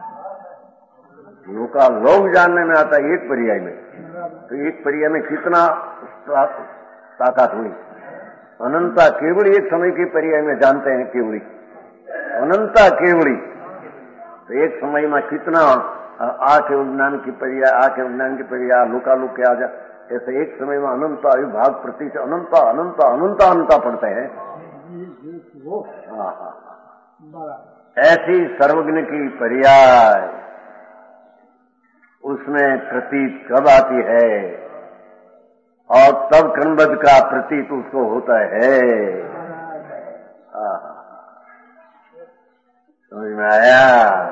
लोका लोग जानने में आता है एक पर्याय में। तो एक पर्याय में कितना ताकत हुई। अनंता केवली एक समय की पर्याय में जानते हैं, केवली अनंता केवली। तो एक समय में कितना आ के विज्ञान की पर्याय, आ के विज्ञान की पर्याय, लुका लुक के आ जा, ऐसे एक समय में अनंत अविभाग प्रति अनंता अनंता अनंता अनंता पढ़ते हैं। हाँ हाँ, ऐसी सर्वज्ञ की पर्याय उसमें प्रतीत कब आती है, और तब क्रमबद्ध का प्रतीत उसको होता है। समझ में आया?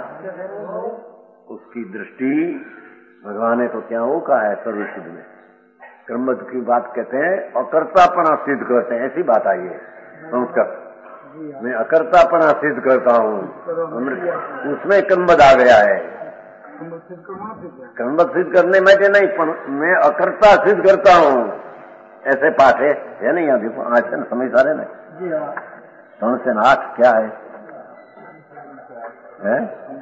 उसकी दृष्टि भगवान ने तो क्या वो कहा है सर्वसिद्ध में, क्रमबद्ध की बात कहते हैं, अकर्तापना सिद्ध करते हैं, ऐसी बात आई है संस्कृत मैं अकर्तापना सिद्ध करता हूँ, उसमें क्रमबद्ध आ गया है। क्रमबद्ध सिद्ध करने में के नहीं, पर मैं अकर्ता सिद्ध करता हूँ, ऐसे पाठ है, है नहीं? यहाँ देखो आज से न समय सारे ना तन से नाथ क्या है, है?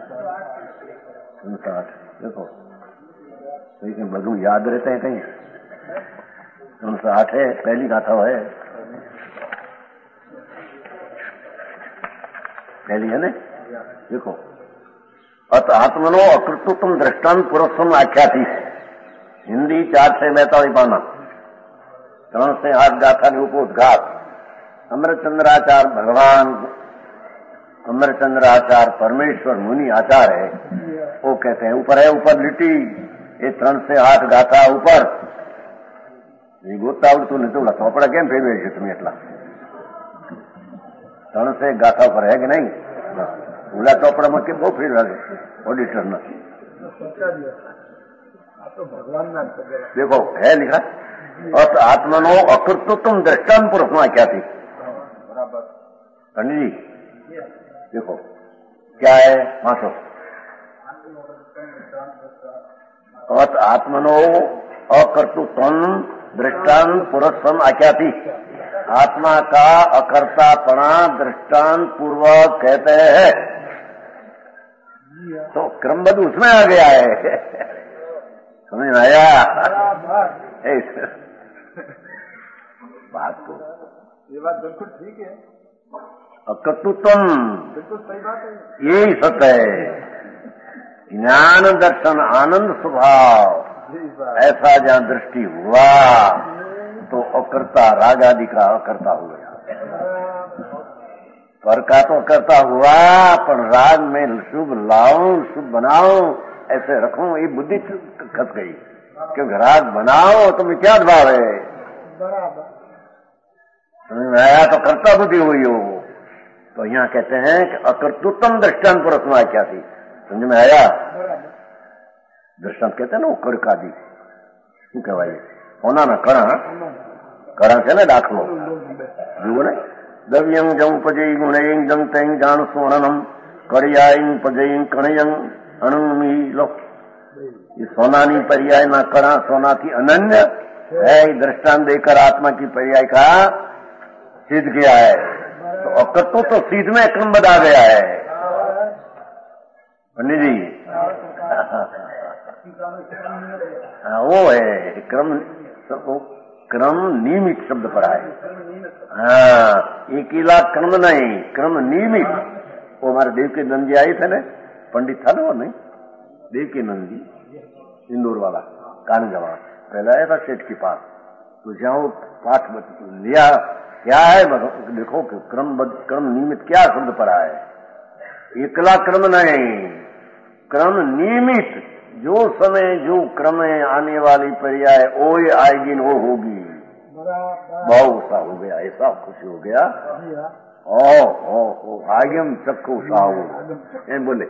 साठ देखो, लेकिन बधु याद रहते हैं कहीं। उनसे आठ है, पहली गाथा है, पहली है ना? देखो, अत आत्मनो अकृतुत्म दृष्टांत पुरुषम आख्याति, हिंदी चार से बैतालीस पाना, त्रण से आठ गाथा ने उपोद्घात। अमरचंद्राचार्य भगवान अमरचंद्राचार्य परमेश्वर मुनि आचार्य है, वो कहते हैं ऊपर है, ऊपर लिटी ये त्रण से आठ गाथा ऊपर गोता उड़तू नहीं तो ચોપડા કેમ ફેરવે છે તમે એટલા? ત્રણ से ગાથા ઉપર है कि नहीं? ઓલા ચોપડામાં કેમ બહુ ફેરવા છે ऑडिटर ना? देखो है लिखा, और आत्मनो अकृतुत्म दृष्टांत पुरुष में क्या थी पंडित जी? देखो क्या है मासो, और आत्मनो अकर्तुत्म दृष्टांत पुरुषम आख्याति, आत्मा का अकर्तापना दृष्टांत पूर्वक कहते हैं, तो क्रमबद्ध उसमें आ गया है। समझ में आया बात को? ये बात बिल्कुल ठीक है। अकर्तृत्वम बिल्कुल सही बात है, यही सत्य है। ज्ञान दर्शन आनंद स्वभाव ऐसा जहाँ दृष्टि हुआ तो अकर्ता राग आदि का अकर्ता हो गया। पर का तो अकर्ता हुआ, पर राग में शुभ लाऊं शुभ बनाऊं ऐसे रखूं ये बुद्धि खस गई, क्योंकि राग बनाओ तो मिथ्या भाव है। समझ में आया? तो कर्ता बुद्धि हुई हो। तो यहाँ कहते हैं कि अकर्तृत्वम दृष्टांत पर असमा क्या थी। समझ में आया? दृष्टांत कहते हैं ना वो कर का दी શું કહેવાય? હોના ના કણા કણા છે ને દાખલો જુઓ ને દવ્યં જં પજય ગુણયં જં તૈં જાણ સ્વર્ણમ કરિયાયં પજયં કણયં અણુમી લો। ये सोनानी पर्याय ना कणा सोना की अनन्य है। दृष्टांत देकर आत्मा की पर्याय का सिद्ध किया है। तो अकर्तृत्व तो सिद्ध में क्रम बता गया है पंडित जी। हाँ वो है क्रम, क्रम नियमित शब्द पर आए। हाँ अकेला क्रम नहीं, क्रम नियमित। वो हमारे देव के नंद जी आए थे ना, पंडित था ना वो, नहीं देव के नंद जी इंदौर वाला कान जवान पहले आया था सेठ के पास। तो जहाँ वो पाठ लिया क्या है देखो कि क्रम क्रम नियमित क्या शब्द पर आए। एकला क्रम नहीं, क्रम नियमित। जो समय जो क्रम में आने वाली पर्याय वो आएगी वो होगी। बहुत सा हो गया, ऐसा खुशी हो गया। ओ ओ ओ आयम चक्कू साहू ये बोले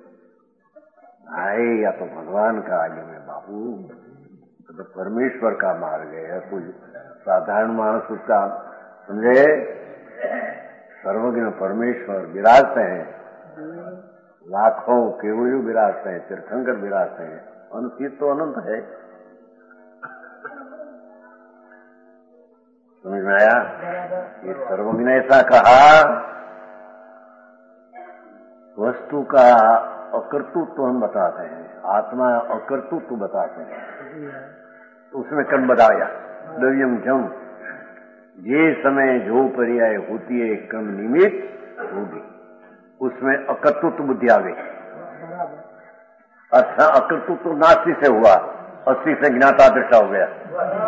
आए या तो भगवान का आगम है बाबू, तो परमेश्वर का मार्ग है। कोई साधारण मानस उसका समझे? सर्वज्ञ परमेश्वर विराजते हैं, लाखों केवड़ियों विराजते हैं, तीर्थंकर विराजते हैं, अनुचित तो अनंत है। समझ में आया? ये सर्वज्ञ ऐसा कहा, वस्तु का अकर्तृत्व हम बताते हैं, आत्मा अकर्तृत्व बताते हैं। तो उसमें क्रम बताया द्रव्यम जम, ये समय जो पर्याय होती है क्रम निमित्त होगी, उसमें अकर्तृत्व बुद्धि आ गई। अच्छा अकर्तृत्व नास्ति से हुआ, अस्ति से ज्ञाता दृष्टा हो गया।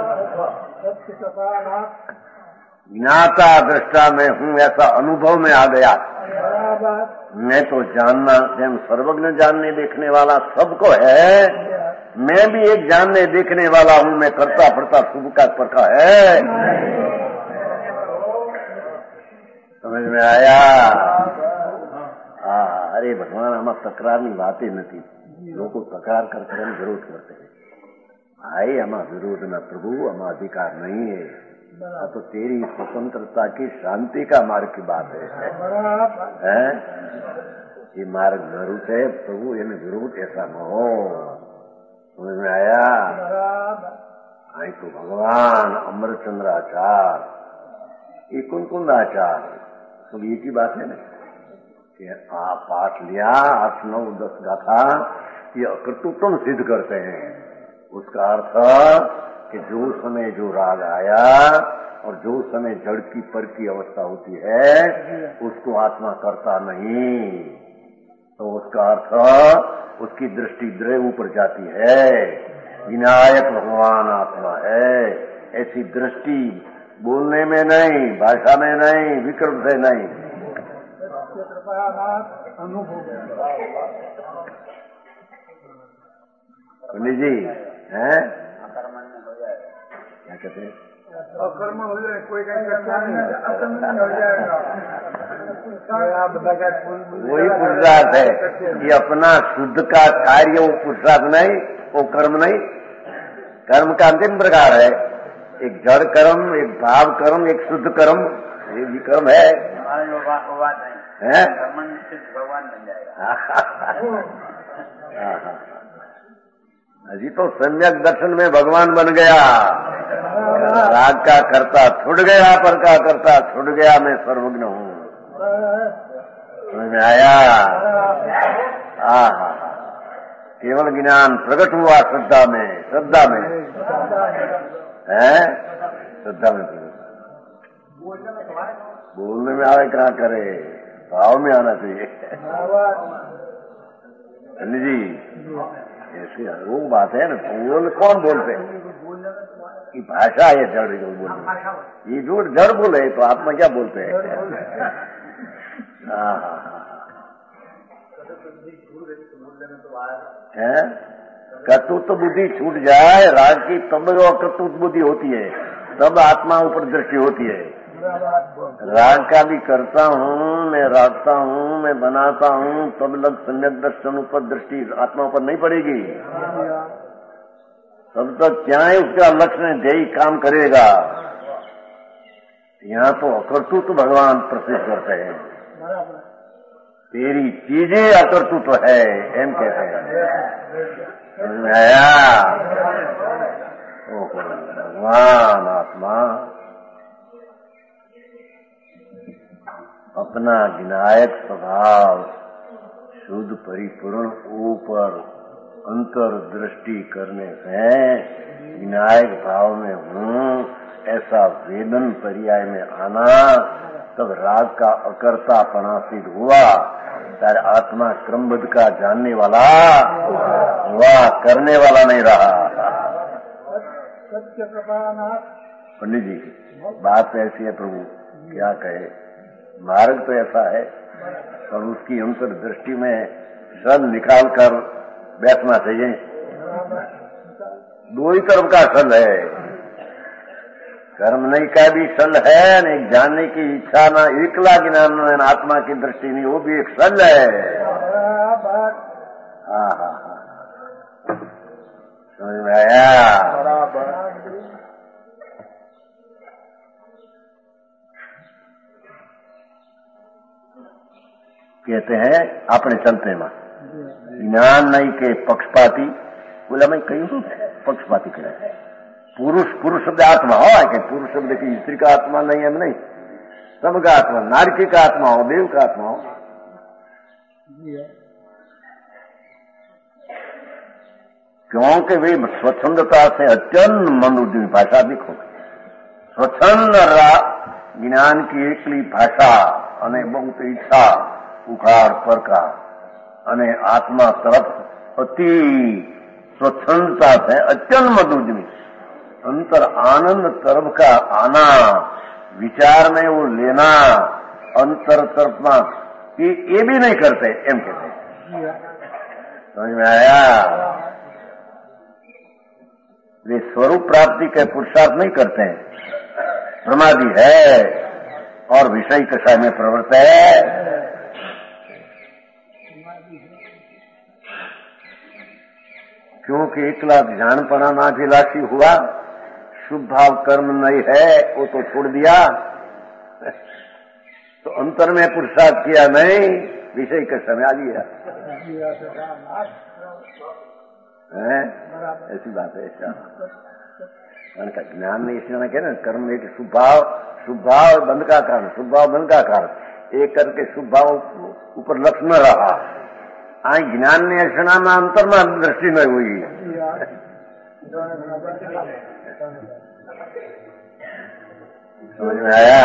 ज्ञाता दृष्टा में हूं ऐसा अनुभव में आ गया। मैं तो जानना स्वयं सर्वज्ञ जानने देखने वाला सबको है, मैं भी एक जानने देखने वाला हूं। मैं करता पड़ता शुभ का परखा है। समझ में आया? हाँ अरे भगवान आमा तकरार बातें नहीं, लोग तकरार करते हैं, विरोध करते हैं। भाई आमा विरोध न प्रभु, आमा अधिकार नहीं है। तो तेरी स्वतंत्रता की शांति का मार्ग की बात है, है? ये मार्ग जरूर है प्रभु, ये विरोध ऐसा न हो। समझ में आया? आई तो भगवान अमरचंद्र आचार्य, ये कुन कुन आचार्य तो ये की बात है ना कि आप पाठ लिया आठ नौ दस गाथा, ये अकर्तृत्व सिद्ध करते हैं। उसका अर्थ कि जो समय जो राग आया और जो समय जड़ की पर की अवस्था होती है उसको आत्मा करता नहीं, तो उसका अर्थ उसकी दृष्टि द्रव्य ऊपर जाती है। विनायक भगवान आत्मा है, ऐसी दृष्टि बोलने में नहीं, भाषा में नहीं, विकल्प से नहीं। पंडित जी हैं क्या कहते हैं? अकर्म हो जाए, कोई अकर्म नहीं हो जाएगा। वही पुरुषार्थ है, ये अपना शुद्ध का कार्य वो पुरुषार्थ नहीं, वो कर्म नहीं। कर्म का अंतिम प्रकार है, एक जड़ कर्म, एक भाव कर्म, एक शुद्ध कर्म, ये भी कर्म है। है भगवान बन जाएगा। अजी तो सम्यक दर्शन में भगवान बन गया। राग का करता छुट गया, पर का करता छुट गया, मैं सर्वज्ञ हूँ। समझ में आया? आहा, केवल ज्ञान प्रकट हुआ श्रद्धा में, श्रद्धा में है, श्रद्धा में प्रकट। बोलने में आवे क्या करे, भाव में आना चाहिए। जी ऐसी वो बात है ना, बोल कौन बोलते हैं कि भाषा है जड़ बोलते, ये झूठ जड़ बोले तो आत्मा क्या बोलते हैं? हाँ हाँ हाँ, कर्तृत्व बुद्धि छूट जाए राग की, तब वो कर्तृत्व बुद्धि होती है, तब आत्मा ऊपर दृष्टि होती है। राग का भी करता हूँ मैं, रागता हूँ मैं, बनाता हूँ, तब लग सम्यक दर्शन ऊपर दृष्टि आत्मा ऊपर नहीं पड़ेगी। तब तक क्या है उसका लक्ष्य ध्येय काम करेगा। यहाँ तो अकर्तृत्व भगवान प्रसिद्ध करते हैं, तेरी चीजें अकर्तृत्व है एम कहते हैं। समझ में आया? भगवान आत्मा अपना विनायक स्वभाव शुद्ध परिपूर्ण ऊपर अंतर दृष्टि करने से विनायक भाव में हूँ ऐसा वेदन पर्याय में आना, तब राग का अकर्तापना सिद्ध हुआ। तारे आत्मा क्रमबद्ध का जानने वाला हुआ, करने वाला नहीं रहा। पंडित जी बात ऐसी है प्रभु, क्या कहे, मार्ग तो ऐसा है और उसकी अंतर दृष्टि में सल निकाल कर बैठना चाहिए। दो ही तरफ का सल है, कर्म नहीं का भी सल है, न एक जानने की इच्छा, ना एकला ज्ञान आत्मा की दृष्टि नहीं, वो भी एक सल है। हाँ हाँ हाँ, समझ में आया? कहते हैं अपने चलते में ज्ञान नहीं के पक्षपाती, बोला मैं कहीं हूँ पक्षपाती कह रहे, पुरुष पुरुष शब्द आत्मा हो कि पुरुष शब्द की स्त्री का आत्मा नहीं है, नहीं, सबका आत्मा, नारकी का आत्मा हो, देव का आत्मा हो। क्योंकि वे स्वच्छंदता से अत्यंत मनुद्यमी भाषा भी खो गई। स्वच्छंद ज्ञान की एकली भाषा અને बहुत ઈચ્છા ઉખાર પરકા અને આત્મા તરફ અતિ स्वच्छंदता से अत्यंत मधुजमी अंतर आनंद तरफ का आना, विचार में वो लेना अंतर तरफ में, ये ये भी नहीं करते एम कहते। समझ में आया? वे स्वरूप प्राप्ति के पुरुषार्थ नहीं करते हैं, प्रमादी है और विषय कषाय में प्रवृत्त है। क्योंकि एकला ध्यानपना नाभिलाषी हुआ, शुभ भाव कर्म नहीं है वो तो छोड़ दिया, तो अंतर में पुरुषार्थ किया नहीं, विषय का समय आ लिया है। ऐसी बात है। ऐसा का ज्ञान में इसलिए कह ना, कर्म में शुभ भाव, शुभ भाव बंध का कारण, शुभ भाव बंध का कारण, एक करके शुभ भाव ऊपर लक्ष्य न रहा। आ ज्ञान ने क्षणा में अंतर में दृष्टि नहीं हुई। समझ में आया?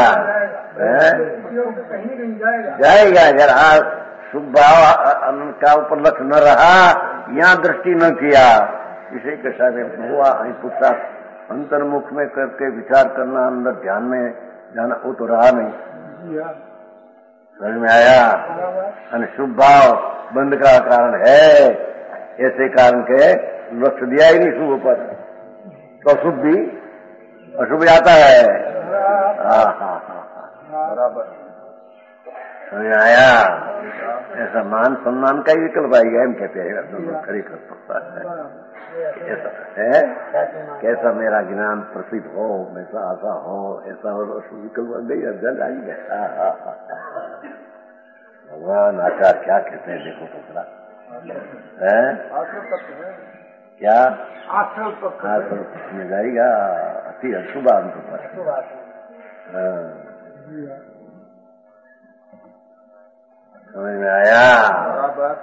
जाएगा जरा शुभ भाव का ऊपर लक्ष्य न रहा, यहाँ दृष्टि न किया, इसे कशा में हुआ पुछा अंतर्मुख में करके विचार करना, अंदर ध्यान में जाना, वो तो रहा नहीं। समझ में आया? और शुभ भाव बंद का कारण है, ऐसे कारण के लक्ष्य दिया ही नहीं शुभ पर, तो अशुभ भी अशुभ आता है। हाँ हाँ हाँ बराबर। समझ में आया? ऐसा मान सम्मान का ही विकल्प आएगा, हम कहते हैं खड़ी कर सकता है। ऐसा है कैसा मेरा ज्ञान प्रसिद्ध हो, ऐसा आशा हो, ऐसा हो, विकल्प गई जल आएंगे। भगवान आचार्य क्या कहते हैं देखो तो थोड़ा है। क्या आश्रम पक्ष में जाएगा अति अशुभांत पर। हाँ समझ में आया। बराबर।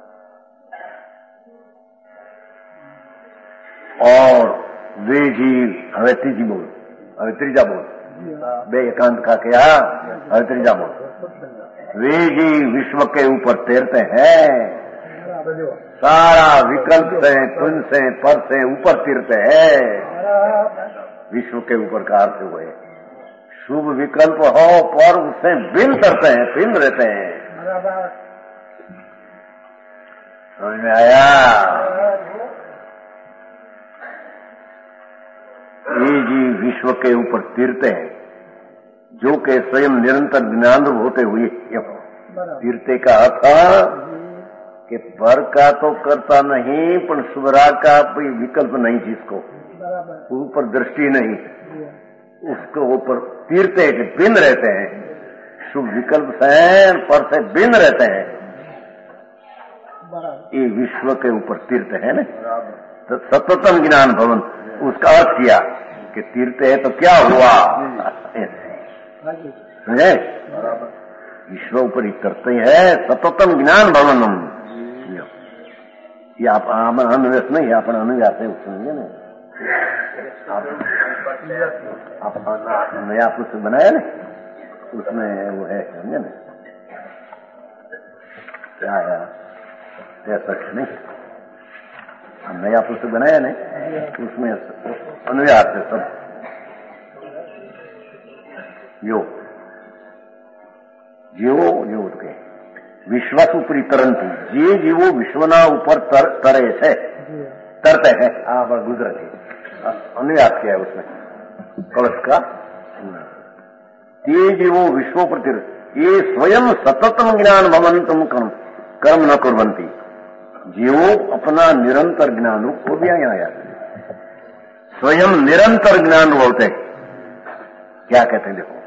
और वे जीव હવે ત્રીજી બોલ હવે ત્રીજા બોલ બે एकांत का क्या હવે ત્રીजा बोल। वे जीव विश्व के ऊपर तैरते हैं, सारा विकल्प से पुण्य से पर से ऊपर तीरते हैं। विश्व के ऊपर का अर्थ हुए शुभ विकल्प हो पर उससे भिन्न करते हैं, भिन्न रहते हैं। समझ में आया। ये जीव विश्व के ऊपर तीरते हैं जो के स्वयं निरंतर ज्ञान रूप होते हुए। तीरते का अर्थ कि पर का तो करता नहीं पर शुभरा का कोई विकल्प नहीं, जिसको ऊपर दृष्टि नहीं उसको ऊपर तीरते के भिन्न रहते हैं। शुभ विकल्प से पर से भिन्न रहते हैं। ये विश्व के ऊपर तीर्थ है ना। तो सततम ज्ञान भवन उसका अर्थ किया कि तीर्थ है तो क्या हुआ समझे। विश्व ऊपर ही करते है सततम ज्ञान भवनम। ये आप अनुव्यस नहीं अपन अनुव्यास है सुनेंगे ना। आप नया पुस्तक बनाया ना उसमें वो है समझे ना क्या है सच नहीं। हम नया पुस्तक बनाया ना उसमें अनुव्यास है सब यो जीवो जीव के विश्वास उपरी तरंती जे जीवो विश्वना ऊपर तर, तरे है तरते हैं। आप गुजरती अनुव्यास किया है उसमें कलश का। ये जीवो विश्व प्रति ये स्वयं सततम ज्ञान भवंतम कर्म कर्म न कुर्वंती। जीवो अपना निरंतर ज्ञान रूप को भी आया स्वयं निरंतर ज्ञान होते क्या कहते हैं देखो।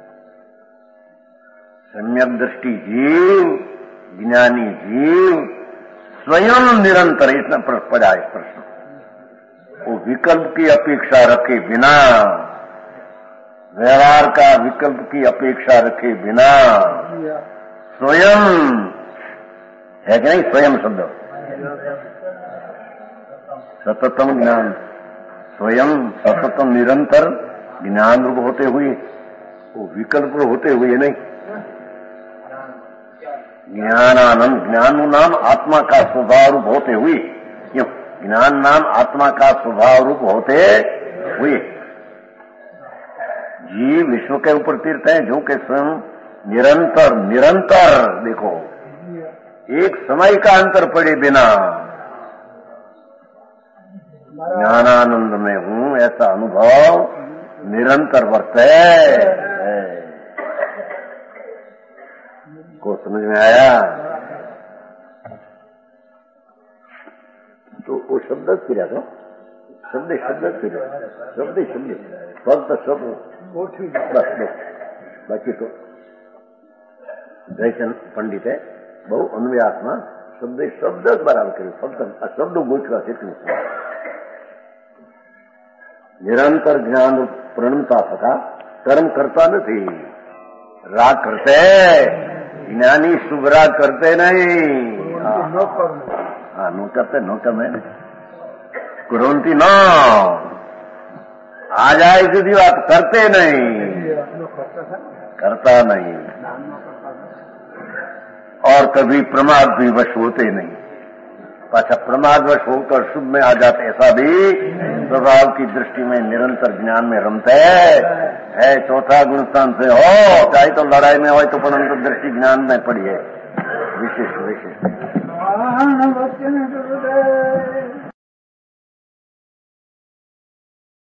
सम्यक दृष्टि जीव ज्ञानी जीव स्वयं निरंतर इतना पड़ा है प्रश्न। वो विकल्प की अपेक्षा रखे बिना व्यवहार का विकल्प की अपेक्षा रखे बिना स्वयं है कि नहीं। स्वयं शब्द सततम ज्ञान स्वयं सततम निरंतर ज्ञान रूप होते हुए वो विकल्प होते हुए नहीं। ज्ञानानंद ज्ञान नाम आत्मा का स्वभाव रूप होते हुए क्यों ज्ञान नाम आत्मा का स्वभाव रूप होते हुए जीव विश्व के ऊपर तीर्थ हैं जो कि स्वयं निरंतर निरंतर देखो एक समय का अंतर पड़े बिना ज्ञानानंद में हूं ऐसा अनुभव निरंतर वर्ते है। को समझ में आया। तो वो शब्द क्रिया तो शब्द शब्द क्रिया शब्द शब्द फक्त शब्द बस बाकी तो जयचंद पंडित है बहु अनुव्यासमा शब्द शब्द बराबर કર્યું ફક્ત આ શબ્દો ગોઠવા કેટલું નિરંતર જ્ઞાન પ્रणमता થતા कर्म करता नहीं। राग करते ज्ञानी शुभ राग करते नहीं। हाँ नो करते नो कर मैं कुरंती नो आ जाए सीधी बात करते नहीं करता नहीं और कभी प्रमाद भी वश होते नहीं। पाछा प्रमाद वश होकर शुभ में आ जाते ऐसा भी स्वभाव की दृष्टि में निरंतर ज्ञान में रमते है। चौथा गुणस्थान से हो चाहे तो लड़ाई में हो तो परंतु दृष्टि ज्ञान में पड़ी है विशेष विशेष।